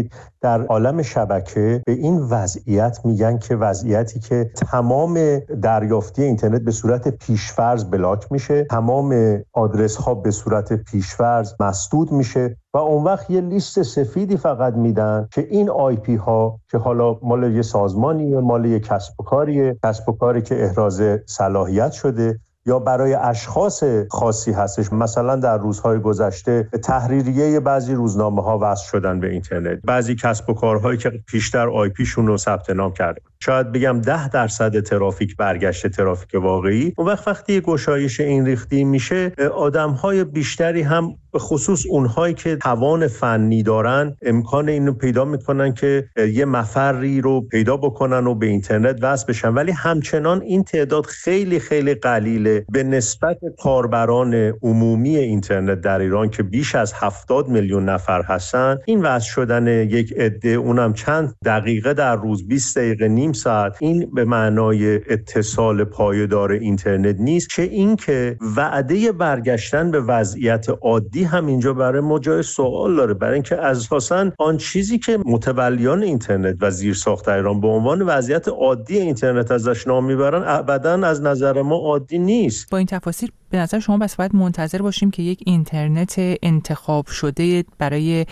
در عالم شبکه به این وضعیت میگن که وضعیتی که تمام دریافتی اینترنت به صورت پیشفرض بلاک میشه، تمام آدرس ها به صورت پیشفرض مسدود میشه و اون وقت یه لیست سفیدی فقط میدن که این آی پی ها که حالا مال یه سازمانیه، مال یه کسب و کاریه، کسب و کاری که احراز صلاحیت شده یا برای اشخاص خاصی هستش. مثلا در روزهای گذشته تحریریه بعضی روزنامه ها وصل شدن به اینترنت، بعضی کسب و کارهایی که پیشتر آی پی شون رو ثبت نام کرده، شاید بگم ده درصد ترافیک برگشت ترافیک واقعی. اون وقت وقتی گشایش این ریختی میشه، آدم‌های بیشتری هم به خصوص اونهایی که توان فنی دارن امکان اینو پیدا میکنن که یه مفری رو پیدا بکنن و به اینترنت وصل بشن، ولی همچنان این تعداد خیلی خیلی قلیله به نسبت کاربران عمومی اینترنت در ایران که بیش از هفتاد میلیون نفر هستن. این وصل شدن یک عده، اونم چند دقیقه در روز، بیست دقیقه، نیم ساعت، این به معنای اتصال پایدار اینترنت نیست، چه این که وعده برگشتن به وضعیت عادی هم اینجا برای ما جای سوال داره، برای اینکه اساساً آن چیزی که متولیان اینترنت و زیرساخت ایران به عنوان وضعیت عادی اینترنت ازش نام میبرن ابداً از نظر ما عادی نیست. با این تفاصیل به نظر شما بس باید منتظر باشیم که یک اینترنت انتخاب شده برای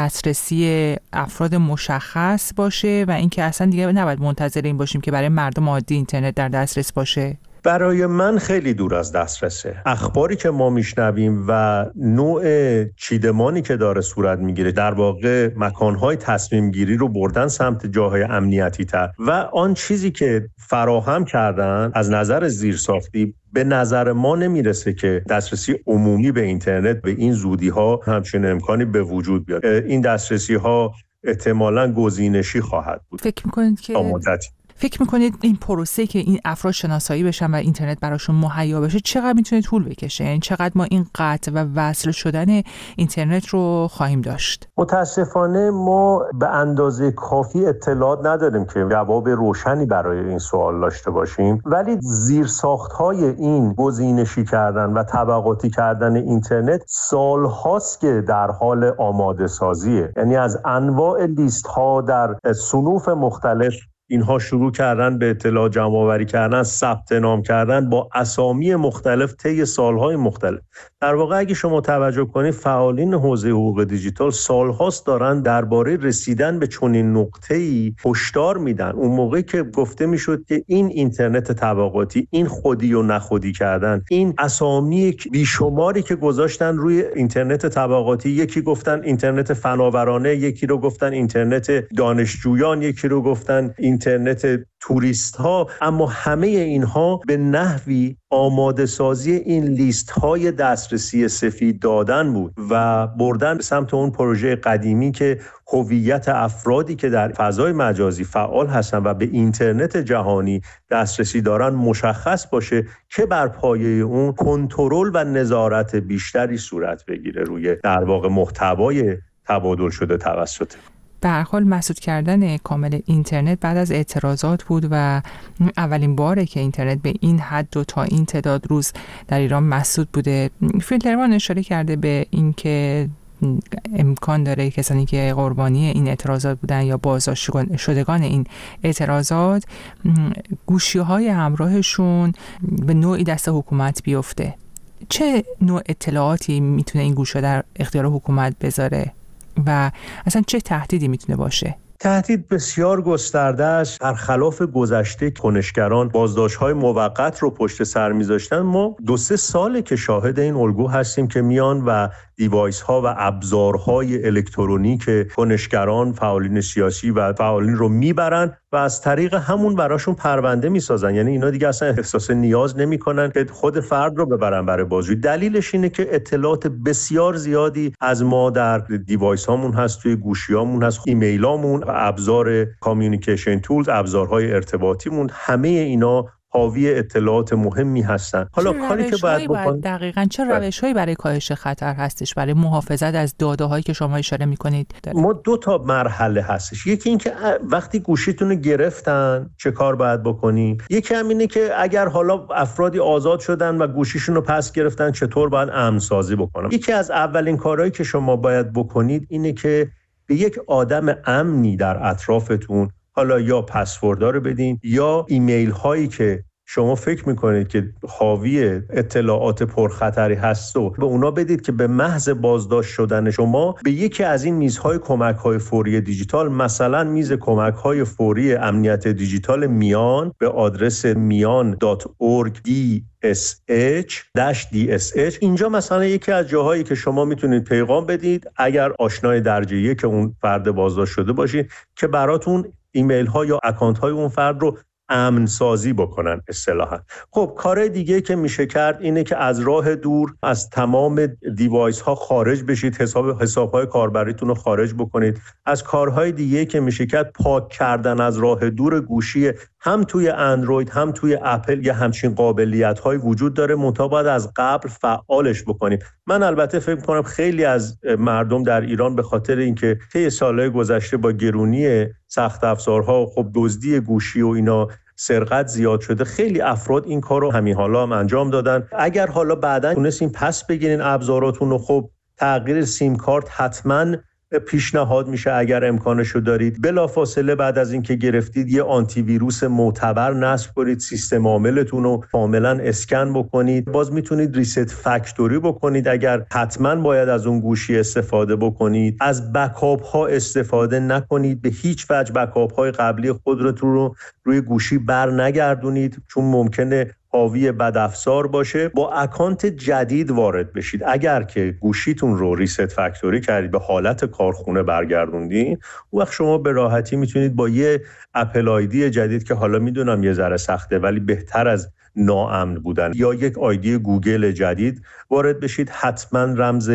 دسترسی افراد مشخص باشه و اینکه اصلا دیگه نباید منتظر این باشیم که برای مردم عادی اینترنت در دسترس باشه؟ برای من خیلی دور از دسترسه. اخباری که ما میشنویم و نوع چیدمانی که داره صورت میگیره، در واقع مکانهای تصمیم گیری رو بردن سمت جاهای امنیتی تر و آن چیزی که فراهم کردن از نظر زیرساختی به نظر ما نمیرسه که دسترسی عمومی به اینترنت به این زودی ها همچین امکانی به وجود بیاد. این دسترسی ها احتمالاً گزینشی خواهد بود. فکر میکنید که فکر میکنید این پروسه که این افراد شناسایی بشن و اینترنت براشون مهیا بشه چقدر میتونه طول بکشه؟ یعنی چقدر ما این قطع و وصل شدن اینترنت رو خواهیم داشت؟ متاسفانه ما به اندازه کافی اطلاعات نداریم که جواب روشنی برای این سوال داشته باشیم، ولی زیرساخت‌های این گزینشی کردن و طبقاتی کردن اینترنت سال‌هاست که در حال آماده سازیه. یعنی از انواع لیست‌ها در صنوف مختلف اینها شروع کردن به اطلاع جمع آوری کردن، ثبت نام کردن با اسامی مختلف طی سالهای مختلف. در واقع اگه شما توجه کنید فعالین حوزه حقوق دیجیتال سالهاست دارن درباره رسیدن به چنین نقطه‌ای هشدار میدن. اون موقعی که گفته میشد که این اینترنت طبقاتی، این خودی و نخودی کردن، این اسامی بیشماری که گذاشتن روی اینترنت طبقاتی، یکی گفتن اینترنت فناورانه، یکی رو گفتن اینترنت دانشجویان، یکی رو گفتن اینترنت توریست ها، اما همه اینها به نحوی آماده سازی این لیست های دسترسی سفید دادن بود و بردن به سمت اون پروژه قدیمی که هویت افرادی که در فضای مجازی فعال هستن و به اینترنت جهانی دسترسی دارن مشخص باشه که بر پایه اون کنترل و نظارت بیشتری صورت بگیره روی در واقع محتوای تبادل شده توسط. به هر حال مسدود کردن کامل اینترنت بعد از اعتراضات بود و اولین باره که اینترنت به این حد و تا این تعداد روز در ایران مسدود بوده. فیلترمان اشاره کرده به این که امکان داره کسانی که قربانی این اعتراضات بودن یا بازداشت شدگان این اعتراضات گوشی‌های همراهشون به نوعی دست حکومت بیفته. چه نوع اطلاعاتی میتونه این گوشی‌ها در اختیار حکومت بذاره و اصلا چه تهدیدی میتونه باشه؟ تهدید بسیار گسترده است. برخلاف گذشته کنشگران بازداشت‌های موقت رو پشت سر می‌ذاشتن، ما دو سه ساله که شاهد این الگو هستیم که میان و دیوایس ها و ابزارهای الکترونیک کنشگران، فعالین سیاسی و فعالین رو میبرن و از طریق همون براشون پرونده میسازن. یعنی اینا دیگه اصلا احساس نیاز نمیکنن که خود فرد رو ببرن برای بازجویی. دلیلش اینه که اطلاعات بسیار زیادی از ما در دیوایس هامون هست، توی گوشی هامون هست، ایمیل هامون و ابزار کامیونیکیشن تولز، ابزارهای ارتباطیمون، همه اینا حاوی اطلاعات مهمی هستن. حالا کاری که باید بکنیم دقیقاً چه روش‌هایی برای کاهش خطر هستش برای محافظت از داده‌هایی که شما اشاره می‌کنید؟ ما دو تا مرحله هستش. یکی این که وقتی گوشیتون رو گرفتن چه کار باید بکنیم، یکی هم اینه که اگر حالا افرادی آزاد شدن و گوشیشون رو پس گرفتن چطور باید امن سازی بکنم. یکی از اولین کارهایی که شما باید بکنید اینه که به یک آدم امنی در اطرافتون، حالا یا پسوردها رو بدین یا ایمیل هایی که شما فکر میکنید که حاوی اطلاعات پرخطری هست و به اونا بدید که به محض بازداشت شدن شما به یکی از این میزهای کمک‌های فوری دیجیتال، مثلا میز کمک‌های فوری امنیت دیجیتال میان به آدرس میان دات اورگ دی اس اچ دی اس اچ، اینجا مثلا یکی از جاهایی که شما میتونید پیغام بدید اگر آشنای درجه یک که اون فرد بازداشت شده باشید که براتون ایمیل ها یا اکانت های اون فرد رو امن سازی بکنن اصطلاحاً. خب کار دیگه که میشه کرد اینه که از راه دور از تمام دیوایس ها خارج بشید، حساب حساب های کاربریتون رو خارج بکنید. از کارهای دیگه که میشه کرد پاک کردن از راه دور گوشی، هم توی اندروید هم توی اپل یه همچین قابلیت های وجود داره، منتها باید از قبل فعالش بکنیم. من البته فکر می‌کنم خیلی از مردم در ایران به خاطر اینکه طی سالهای گذشته با گرونی سخت افزارها، خب دزدی گوشی و اینا، سرقت زیاد شده، خیلی افراد این کار رو همین حالا هم انجام دادن. اگر حالا بعداً تونستین پس بگیرین ابزاراتون رو، خب تغییر سیم کارت حتماً پیشنهاد میشه اگر امکانشو دارید. بلافاصله بعد از اینکه گرفتید یه آنتی ویروس معتبر نصب کنید، سیستم عاملتون رو کاملا اسکن بکنید. باز میتونید ریست فکتوری بکنید اگر حتما باید از اون گوشی استفاده بکنید. از بکاپ ها استفاده نکنید، به هیچ وجه بکاپ های قبلی خودتون رو روی گوشی بر نگردونید چون ممکنه حاوی بدافزار باشه. با اکانت جدید وارد بشید. اگر که گوشیتون رو ریست فکتوری کردید، به حالت کارخونه برگردوندین، اون وقت شما به راحتی میتونید با یه اپل آیدی جدید که حالا میدونم یه ذره سخته ولی بهتر از ناامن بودن، یا یک آیدی گوگل جدید وارد بشید. حتما رمز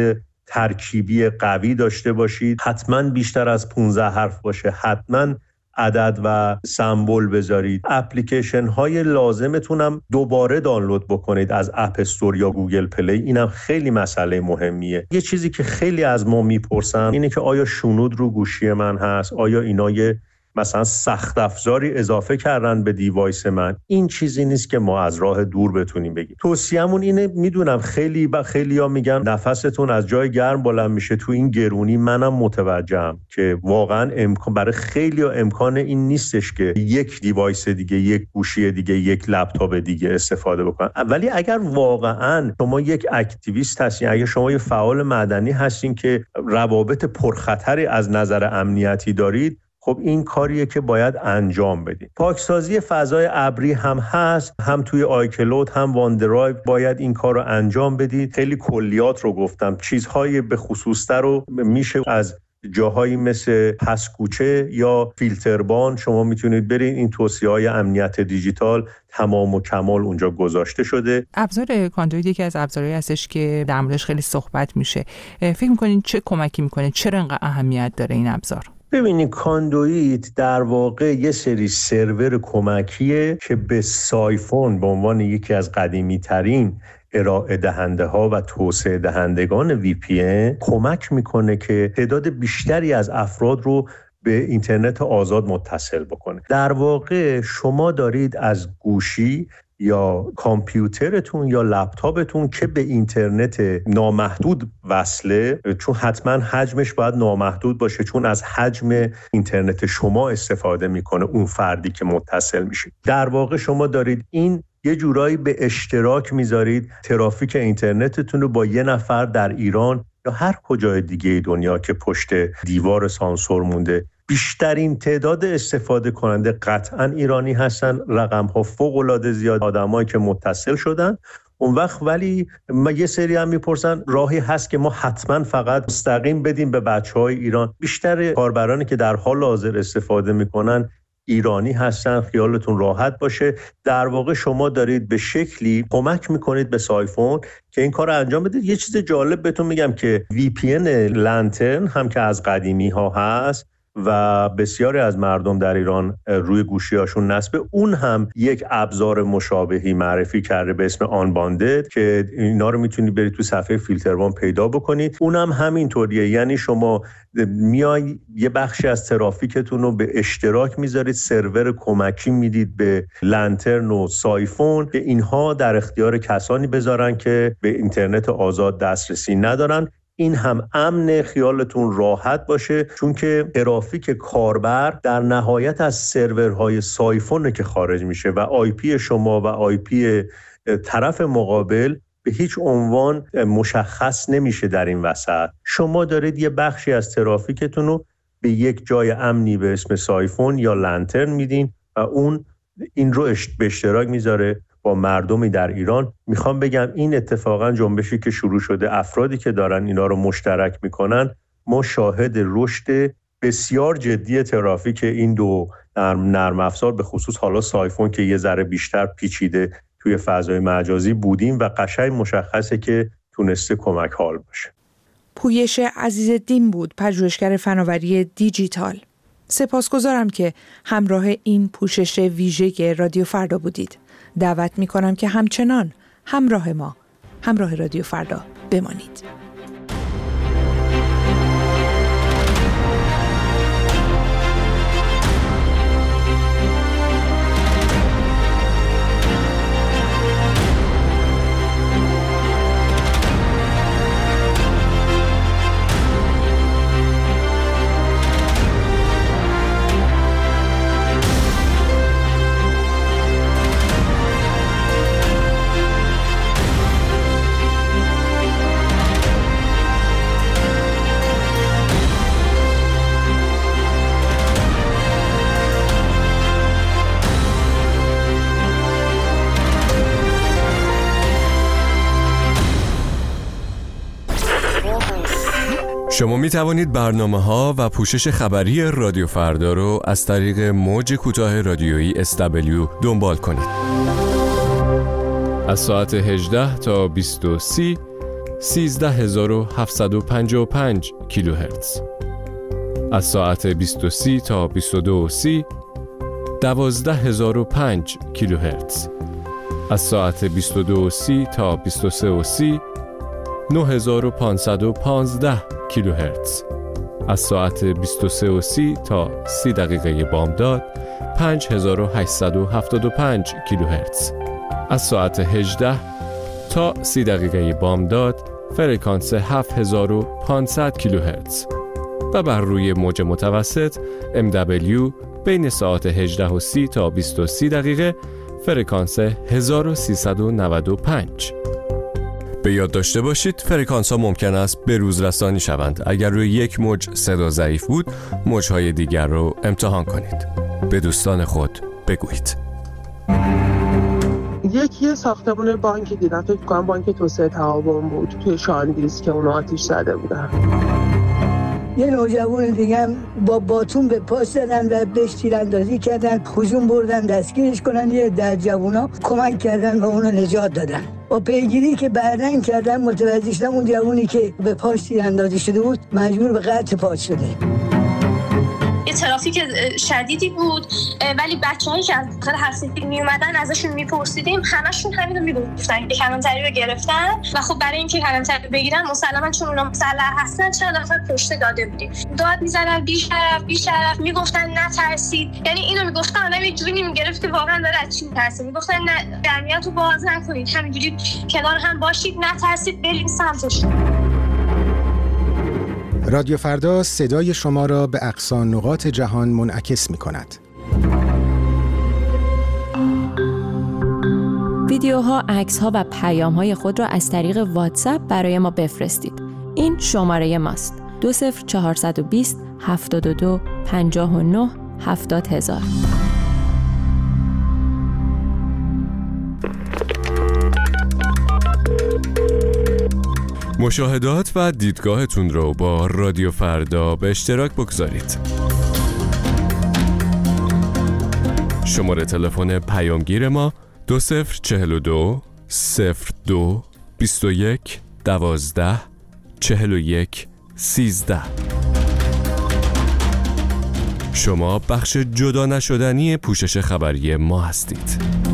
ترکیبی قوی داشته باشید، حتما بیشتر از پانزده حرف باشه، حتما عدد و سمبل بذارید. اپلیکیشن های لازمتون هم دوباره دانلود بکنید از اپ استور یا گوگل پلی. اینم خیلی مسئله مهمیه. یه چیزی که خیلی از ما میپرسن اینه که آیا شنود رو گوشی من هست؟ آیا اینا یه مثلا سخت افزاری اضافه کردن به دیوایس من؟ این چیزی نیست که ما از راه دور بتونیم بگیم. توصیه‌مون اینه، میدونم خیلی با خیلی‌ها میگن نفستون از جای گرم بلند میشه تو این گرونی، منم متوجهم که واقعا امکان برای خیلی‌ها امکان این نیستش که یک دیوایس دیگه، یک گوشی دیگه، یک لپتاپ دیگه استفاده بکنن. ولی اگر واقعا شما یک اکتیویست هستین، اگر شما یه فعال مدنی هستین که روابط پرخطری از نظر امنیتی دارید، خب این کاریه که باید انجام بدید. پاکسازی فضای ابری هم هست، هم توی آیکلود هم وان درایو باید این کار رو انجام بدید. خیلی کلیات رو گفتم، چیزهای به خصوص‌تر رو میشه از جاهایی مثل پسکوچه یا فیلتربان شما میتونید برید. این توصیه‌های امنیت دیجیتال تمام و کمال اونجا گذاشته شده. ابزار کاندوید یکی از ابزارهایی هستش که در موردش خیلی صحبت میشه. فکر می‌کنین چه کمکی می‌کنه؟ چرا انقدر اهمیت داره این ابزار؟ ببینید، کاندویت در واقع یه سری سرور کمکیه که به سایفون به عنوان یکی از قدیمی ترین ارائه دهنده ها و توسعه دهندگان وی پی ان کمک میکنه که تعداد بیشتری از افراد رو به اینترنت آزاد متصل بکنه. در واقع شما دارید از گوشی یا کامپیوترتون یا لپتاپتون که به اینترنت نامحدود وصله، چون حتما حجمش باید نامحدود باشه چون از حجم اینترنت شما استفاده میکنه اون فردی که متصل میشه. در واقع شما دارید این یه جورایی به اشتراک میذارید ترافیک اینترنتتون رو با یه نفر در ایران یا هر کجای دیگه دنیا که پشت دیوار سانسور مونده. بیشترین تعداد استفاده کننده قطعاً ایرانی هستن، رقم ها فوق العاده زیاد آدمایی که متصل شدن. اون وقت ولی ما یه سری هم میپرسن راهی هست که ما حتما فقط مستقیم بدیم به بچهای ایران؟ بیشتر کاربرانی که در حال حاضر استفاده میکنن ایرانی هستن، خیالتون راحت باشه. در واقع شما دارید به شکلی کمک میکنید به سایفون که این کار رو انجام بدید. یه چیز جالب بهتون میگم که وی پی ان لنترن هم که از قدیمی ها هست و بسیاری از مردم در ایران روی گوشی‌هاشون نصب، اون هم یک ابزار مشابهی معرفی کرده به اسم آنباندد که اینا رو میتونید برید تو صفحه فیلتروان پیدا بکنید. اونم هم همینطوریه، یعنی شما میای یه بخشی از ترافیکتون رو به اشتراک میذارید، سرور کمکی میدید به لنترن و سایفون که اینها در اختیار کسانی بذارن که به اینترنت آزاد دسترسی ندارن. این هم امن، خیالتون راحت باشه، چون که ترافیک کاربر در نهایت از سرورهای سایفون که خارج میشه و آی پی شما و آی پی طرف مقابل به هیچ عنوان مشخص نمیشه. در این وسط شما دارید یه بخشی از ترافیکتون رو به یک جای امنی به اسم سایفون یا لنترن میدین و اون این رو به اشتراک میذاره با مردمی در ایران. میخوام بگم این اتفاقا جنبشی که شروع شده، افرادی که دارن اینا رو مشترک میکنن، ما شاهد رشد بسیار جدی ترافیک این دو نرم, نرم افزار به خصوص حالا سایفون که یه ذره بیشتر پیچیده توی فضای مجازی بودیم و قشنگ مشخصه که تونسته کمک حال باشه. پویش عزیزالدین بود، پژوهشگر فناوری دیجیتال. سپاسگزارم که همراه این پوشش ویژه رادیو فردا بودید. دعوت می‌کنم که همچنان همراه ما، همراه رادیو فردا بمانید. شما می توانید برنامه‌ها و پوشش خبری رادیو فردا رو از طریق موج کوتاه رادیویی اس دبلیو دنبال کنید. از ساعت هجده تا بیست و سه سیزده هزار و هفتصد و پنجاه و پنج کیلوهرتز. از ساعت بیست و سه تا بیست و دو سی دوازده هزار و پنج کیلوهرتز. از ساعت بیست و دو سی تا بیست و سه سی نه هزار و پانصد و پانزده کیلوهرتز. از ساعت بیست و سه سی تا سی دقیقه بامداد پنج هزار و هشتصد و هفتاد و پنج کیلوهرتز. از ساعت هجده تا سی دقیقه بامداد فرکانس هفت هزار و پانصد کیلوهرتز و بر روی موج متوسط ام دبلیو بین ساعت هجده و سی تا بیست و سه دقیقه فرکانس هزار و سیصد و نود و پنج. به یاد داشته باشید فرکانس ها ممکن است به روز رسانی شوند. اگر روی یک موج صدا ضعیف بود، موج‌های دیگر رو امتحان کنید. به دوستان خود بگویید. یکی ساختمان بانکی دیدم، فکر کنم بانک توسعه تعاون بود، توی شاندیز که اونو آتیش زده بودن. یه نوجوان دیگه هم با باتون به پاس زدن و بهش تیراندازی کردن، هجوم بردن دستگیرش کنن. یه در جوونا کمک کردن و اونو نجات دادن. با پیگیری که بعدن کردن متوجه شدن اون جوونی که به پاش تیراندازی شده بود مجبور به قطع پا شده. ترافیک شدیدی بود، ولی بچه‌هایی که از داخل هر سیتی می اومدن ازشون میپرسیدیم، همشون همین رو میگفتن که کلانتری رو گرفتن و خب برای اینکه کلانتری بگیرن مسلما چون اونا مسلح هستن چند نفر پشت داده بودیم، داد میزدن بی‌شرف بی‌شرف، میگفتن نترسید. یعنی اینو میگفتن آدم یه جوری میگرفت که واقعا داره از چی میترسه. میگفتن نه جمعیت رو باز نکنید، همینجوری کنار هم باشید، نترسید، بریم سمتشون. رادیو فردا صدای شما را به اقصا نقاط جهان منعکس می کند. ویدیوها، عکس‌ها و پیام‌های خود را از طریق واتساپ برای ما بفرستید. این شماره ماست: دو صفر چهارصد و بیست هفتاد و دو پنجاه و نه هفتاد هزار. مشاهدات و دیدگاهتون رو با رادیو فردا به اشتراک بگذارید. شماره تلفن پیامگیر ما دو صفر چهل و دو صفر دو بیست و یک دوازده چهل و یک سیزده. شما بخش جدا نشدنی پوشش خبری ما هستید.